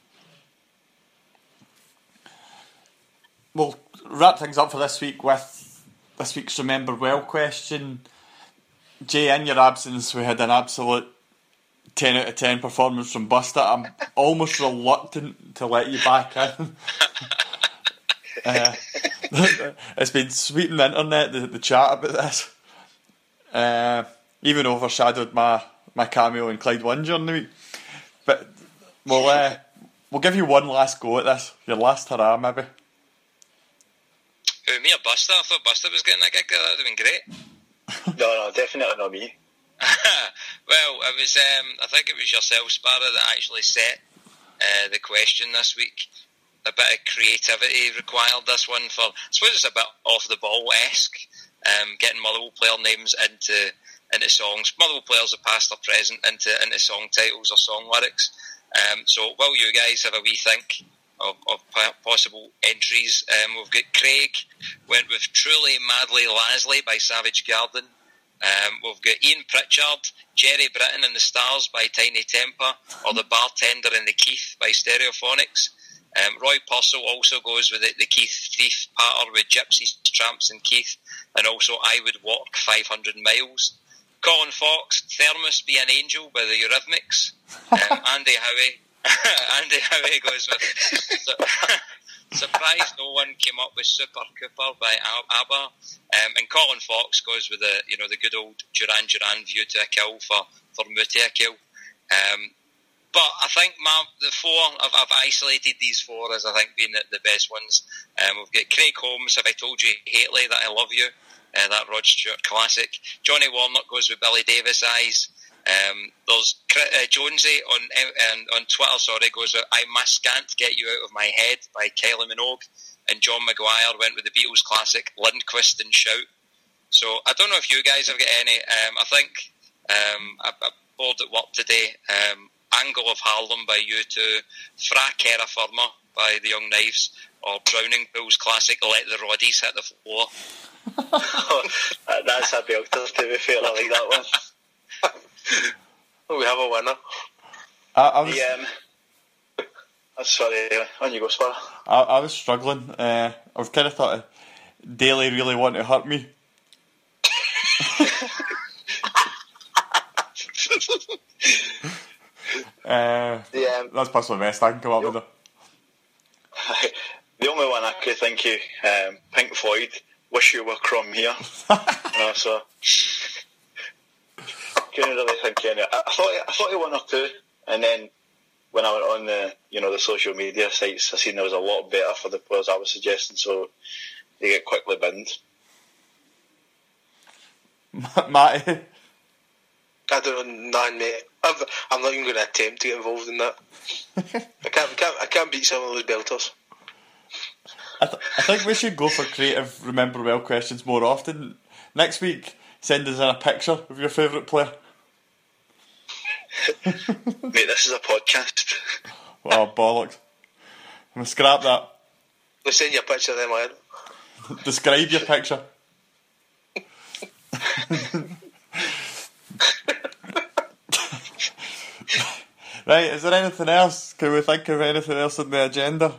We'll wrap things up for this week with this week's Remember Well question. Jay, in your absence, we had an absolute ten out of ten performance from Buster. I'm almost reluctant to let you back in. uh, it's been sweeping the internet, the, the chat about this. Uh, even overshadowed my, my cameo in Clyde one during the week. But we'll, uh, we'll give you one last go at this. Your last hurrah, maybe. Who, me or Buster? I thought Buster was getting a gig there. That would have been great. no, no, definitely not me. Well, it was. Um, I think it was yourself, Sparrow, that actually set uh, the question this week. A bit of creativity required this one for. I suppose it's a bit off the ball esque. Um, getting Motherwell player names into into songs. Motherwell players are past or present into into song titles or song lyrics. Um, so, while you guys have a wee think Of, of possible entries, um, we've got Craig went with Truly Madly Lasley by Savage Garden. Um, we've got Ian Pritchard, Jerry Britton and the Stars by Tiny Temper, or The Bartender in the Keith by Stereophonics. Um, Roy Purcell also goes with the, the Keith Thief patter with Gypsies, Tramps and Keith, and also I Would Walk five hundred miles. Colin Fox, Thermos Be an Angel by the Eurythmics. Um, Andy Howie, Andy Howie goes with so, Surprised no one came up with Super Cooper by ABBA. Um, and Colin Fox goes with the you know the good old Duran Duran View to a Kill for, for Muti a Kill. Um, But I think my, the four, I've, I've isolated these four as I think being the, the best ones. Um, we've got Craig Holmes, Have I Told You Hately That I Love You, uh, that Rod Stewart classic. Johnny Warnock goes with Billy Davis Eyes. Um, there's uh, Jonesy on um, on Twitter, sorry, goes with I Must Can't Get You Out of My Head by Kylie Minogue. And John Maguire went with the Beatles classic Lindquist and Shout. So I don't know if you guys have got any. Um, I think um, I, I bored at work today. Um, Angle of Harlem by U two, Fra Terra Firma by the Young Knives, or Drowning Pool's classic Let the Roddies Hit the Floor. Oh, that's a belter, to be fair. I like that one. Oh, we have a winner. I, I was, the, um, oh, sorry, on you go, Sparrow. I, I was struggling. Uh, I've kind of thought Daly really want to hurt me. Uh, the, um, that's possibly the best I can come up with. The only one I could think of, um, Pink Floyd, Wish You Were Crumb Here. You know, so couldn't really think of any. I, I thought I thought he one or two, and then when I went on the you know the social media sites, I seen there was a lot better for the players I was suggesting, so they get quickly binned. Matty. I don't know, nah, mate. I've, I'm not even going to attempt to get involved in that. I can't, I can't, I can't beat some of those belters. I, th- I think we should go for creative Remember Well questions more often. Next week, send us in a picture of your favourite player. Mate, this is a podcast. Oh, bollocks. I'm going to scrap that. We'll send you a picture then, man. Describe your picture. Right, is there anything else? Can we think of anything else on the agenda?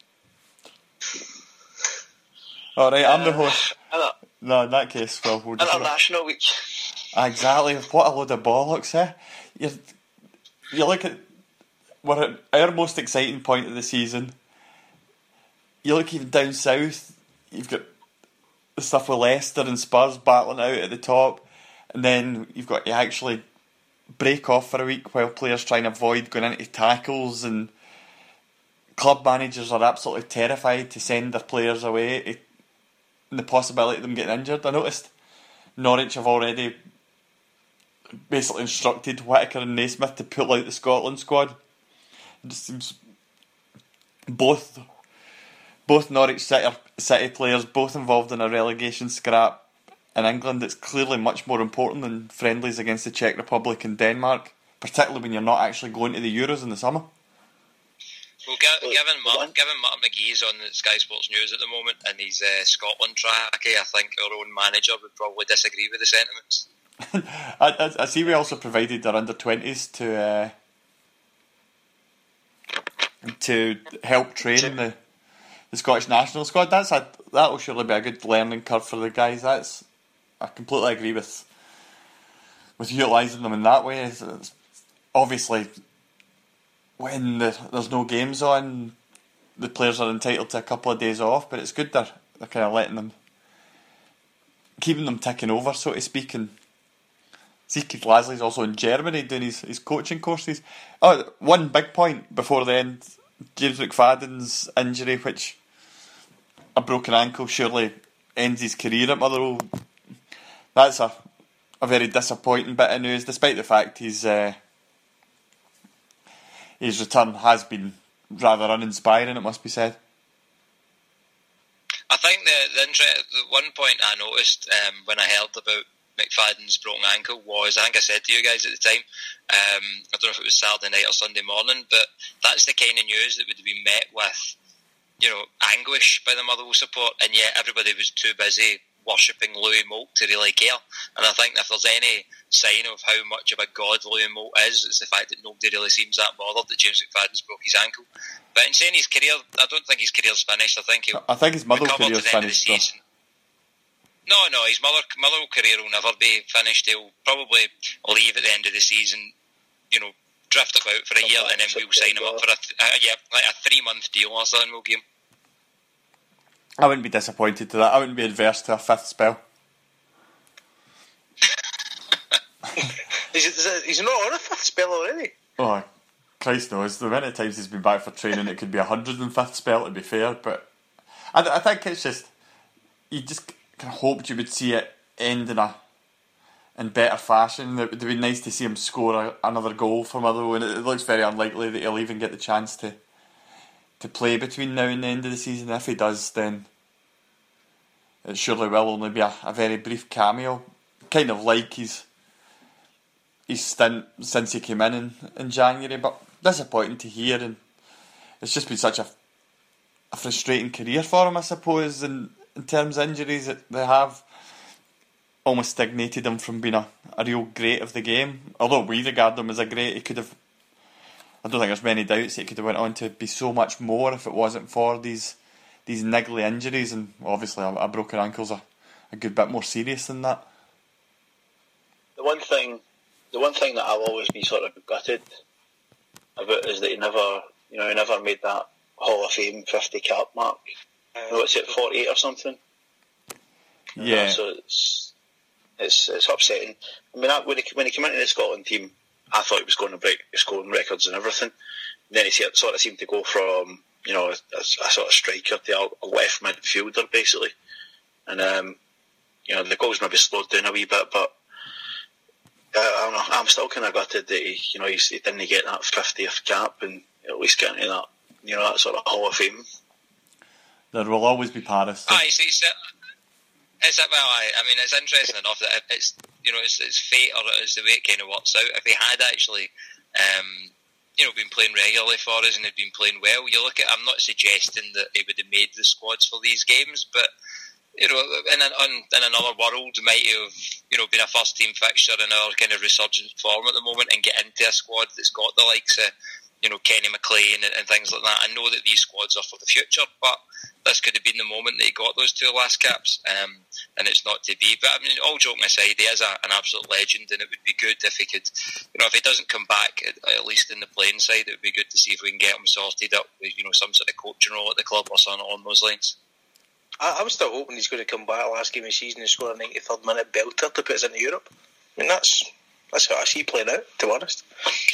Alright, I'm the host. No, in that case, well, we'll just... International Week. Exactly, what a load of bollocks, eh? You, you look at... We're at our most exciting point of the season. You look even down south, you've got the stuff with Leicester and Spurs battling out at the top, and then you've got to actually break off for a week while players try and avoid going into tackles, and club managers are absolutely terrified to send their players away to, and the possibility of them getting injured. I noticed Norwich have already basically instructed Whittaker and Naismith to pull out the Scotland squad. It just seems both both Norwich City, City players, both involved in a relegation scrap in England. It's clearly much more important than friendlies against the Czech Republic and Denmark, particularly when you're not actually going to the Euros in the summer. Well, given Martin, given Martin McGee's on the Sky Sports News at the moment and his uh, Scotland track, I think our own manager would probably disagree with the sentiments. I, I, I see we also provided their under twenties to uh, to help train the, the Scottish national squad. That's a that will surely be a good learning curve for the guys. That's I completely agree with with utilising them in that way. It's, it's obviously, when the, there's no games on, the players are entitled to a couple of days off, but it's good they're, they're kind of letting them, keeping them ticking over, so to speak. And Zeke Lasley's also in Germany doing his, his coaching courses. Oh, one big point before the end, James McFadden's injury, which a broken ankle surely ends his career at Motherwell. That's a, a very disappointing bit of news, despite the fact he's uh, his return has been rather uninspiring, it must be said. I think the, the, the one point I noticed um, when I heard about McFadden's broken ankle was, I think I said to you guys at the time, um, I don't know if it was Saturday night or Sunday morning, but that's the kind of news that would have been met with, you know, anguish by the Motherwell support, and yet everybody was too busy worshipping Louis Moult to really care. And I think if there's any sign of how much of a god Louis Moult is, it's the fact that nobody really seems that bothered that James McFadden's broke his ankle. But in saying his career, I don't think his career's finished. I think he'll I think his Motherwell recover career's to the end of the finished. season. No, no, his mother Motherwell career will never be finished. He'll probably leave at the end of the season, you know, drift about for a year, and then we'll sign him up for a th- uh, yeah, like a three month deal or something. We'll give him. I wouldn't be disappointed to that. I wouldn't be adverse to a fifth spell. He's, he's not on a fifth spell already. Oh, Christ knows. The amount of times he's been back for training, it could be a hundred and fifth spell, to be fair. But I, I think it's just, you just kind of hoped you would see it end in a in better fashion. It would be nice to see him score a, another goal for Motherwell, and it, it looks very unlikely that he'll even get the chance to to play between now and the end of the season. If he does, then it surely will only be a, a very brief cameo, kind of like his his stint since he came in, in in January. But disappointing to hear, and it's just been such a a frustrating career for him, I suppose, in, in terms of injuries that they have almost stagnated him from being a, a real great of the game. Although we regard him as a great, he could have, I don't think there's many doubts that he could have went on to be so much more if it wasn't for these these niggly injuries, and obviously a, a broken ankle's a, a good bit more serious than that. The one thing, the one thing that I'll always be sort of gutted about is that he never, you know, he never made that Hall of Fame fifty cap mark. You know, it's at forty-eight or something. Yeah. You know, so it's it's it's upsetting. I mean, I, when he when he came into the Scotland team, I thought he was going to break scoring records and everything. And then he sort of seemed to go from, you know, a, a sort of striker to a, a left midfielder basically. And um, you know, the goals maybe slowed down a wee bit, but uh, I don't know. I'm still kind of gutted that he, you know, he, he didn't get that fiftieth cap and at least get into that, you know, that sort of Hall of Fame. There will always be Paris. Aye, see, it's, it's well, I, I mean, it's interesting enough that it's, you know, it's, it's fate or it's the way it kind of works out. If he had actually, um, you know, been playing regularly for us and had been playing well, you look at, I'm not suggesting that he would have made the squads for these games, but, you know, in, an, in another world, might have, you know, been a first team fixture in our kind of resurgent form at the moment and get into a squad that's got the likes of, you know, Kenny McLean and, and things like that. I know that these squads are for the future, but this could have been the moment that he got those two last caps, um, and it's not to be. But I mean, all joking aside, he is a, an absolute legend, and it would be good if he could, you know, if he doesn't come back, at, at least in the playing side, it would be good to see if we can get him sorted up with, you know, some sort of coaching role at the club or something along those lines. I, I'm still hoping he's going to come back last game of the season and score a ninety-third minute belter to put us into Europe. I mean, that's that's how I see playing out, to be honest.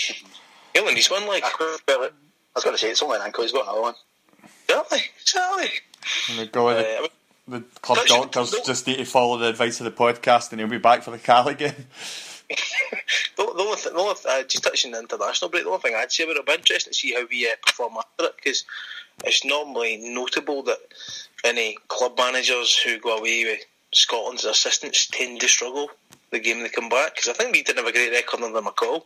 He only needs one, like. I was going to say, it's only an ankle, he's got another one. Exactly, exactly. And they go, the, Uh, the club doctors just need to follow the advice of the podcast and he'll be back for the Cali game. the, the only th- the only th- uh, just touching the international break, the only thing I'd say about it, it'll be interesting to see how we uh, perform after it, because it's normally notable that any club managers who go away with Scotland's assistants tend to struggle the game they come back, because I think we didn't have a great record under McCall.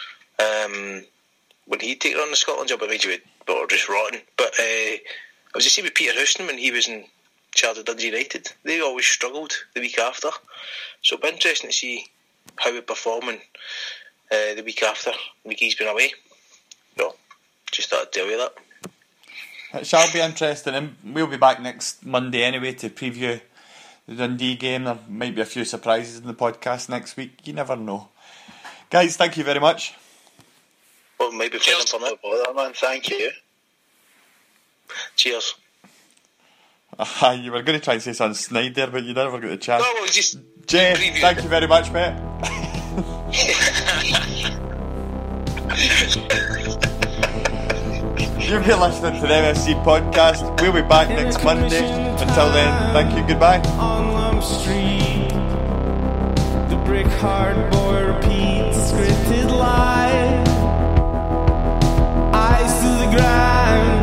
Um, when he took on the Scotland job, it made you but just rotten. But uh, I was just saying with Peter Houston when he was in charge of Dundee United, they always struggled the week after. So it'll be interesting to see how we perform in, uh, the week after McGee's been away. So just thought I'd tell you that. It shall be interesting, and we'll be back next Monday anyway to preview the Dundee game. There might be a few surprises in the podcast next week. You never know. Guys, thank you very much. Well, maybe playing for no bother, man. Thank you. Cheers. Uh, you were going to try and say something snide there, but you never got the chance. No, just Jay, preview. Thank you very much, mate. You've been listening to the M F C podcast. We'll be back next Monday. Until then, thank you, goodbye. On Lump Street, the brick hard boy repeats scripted lie. Eyes to the ground.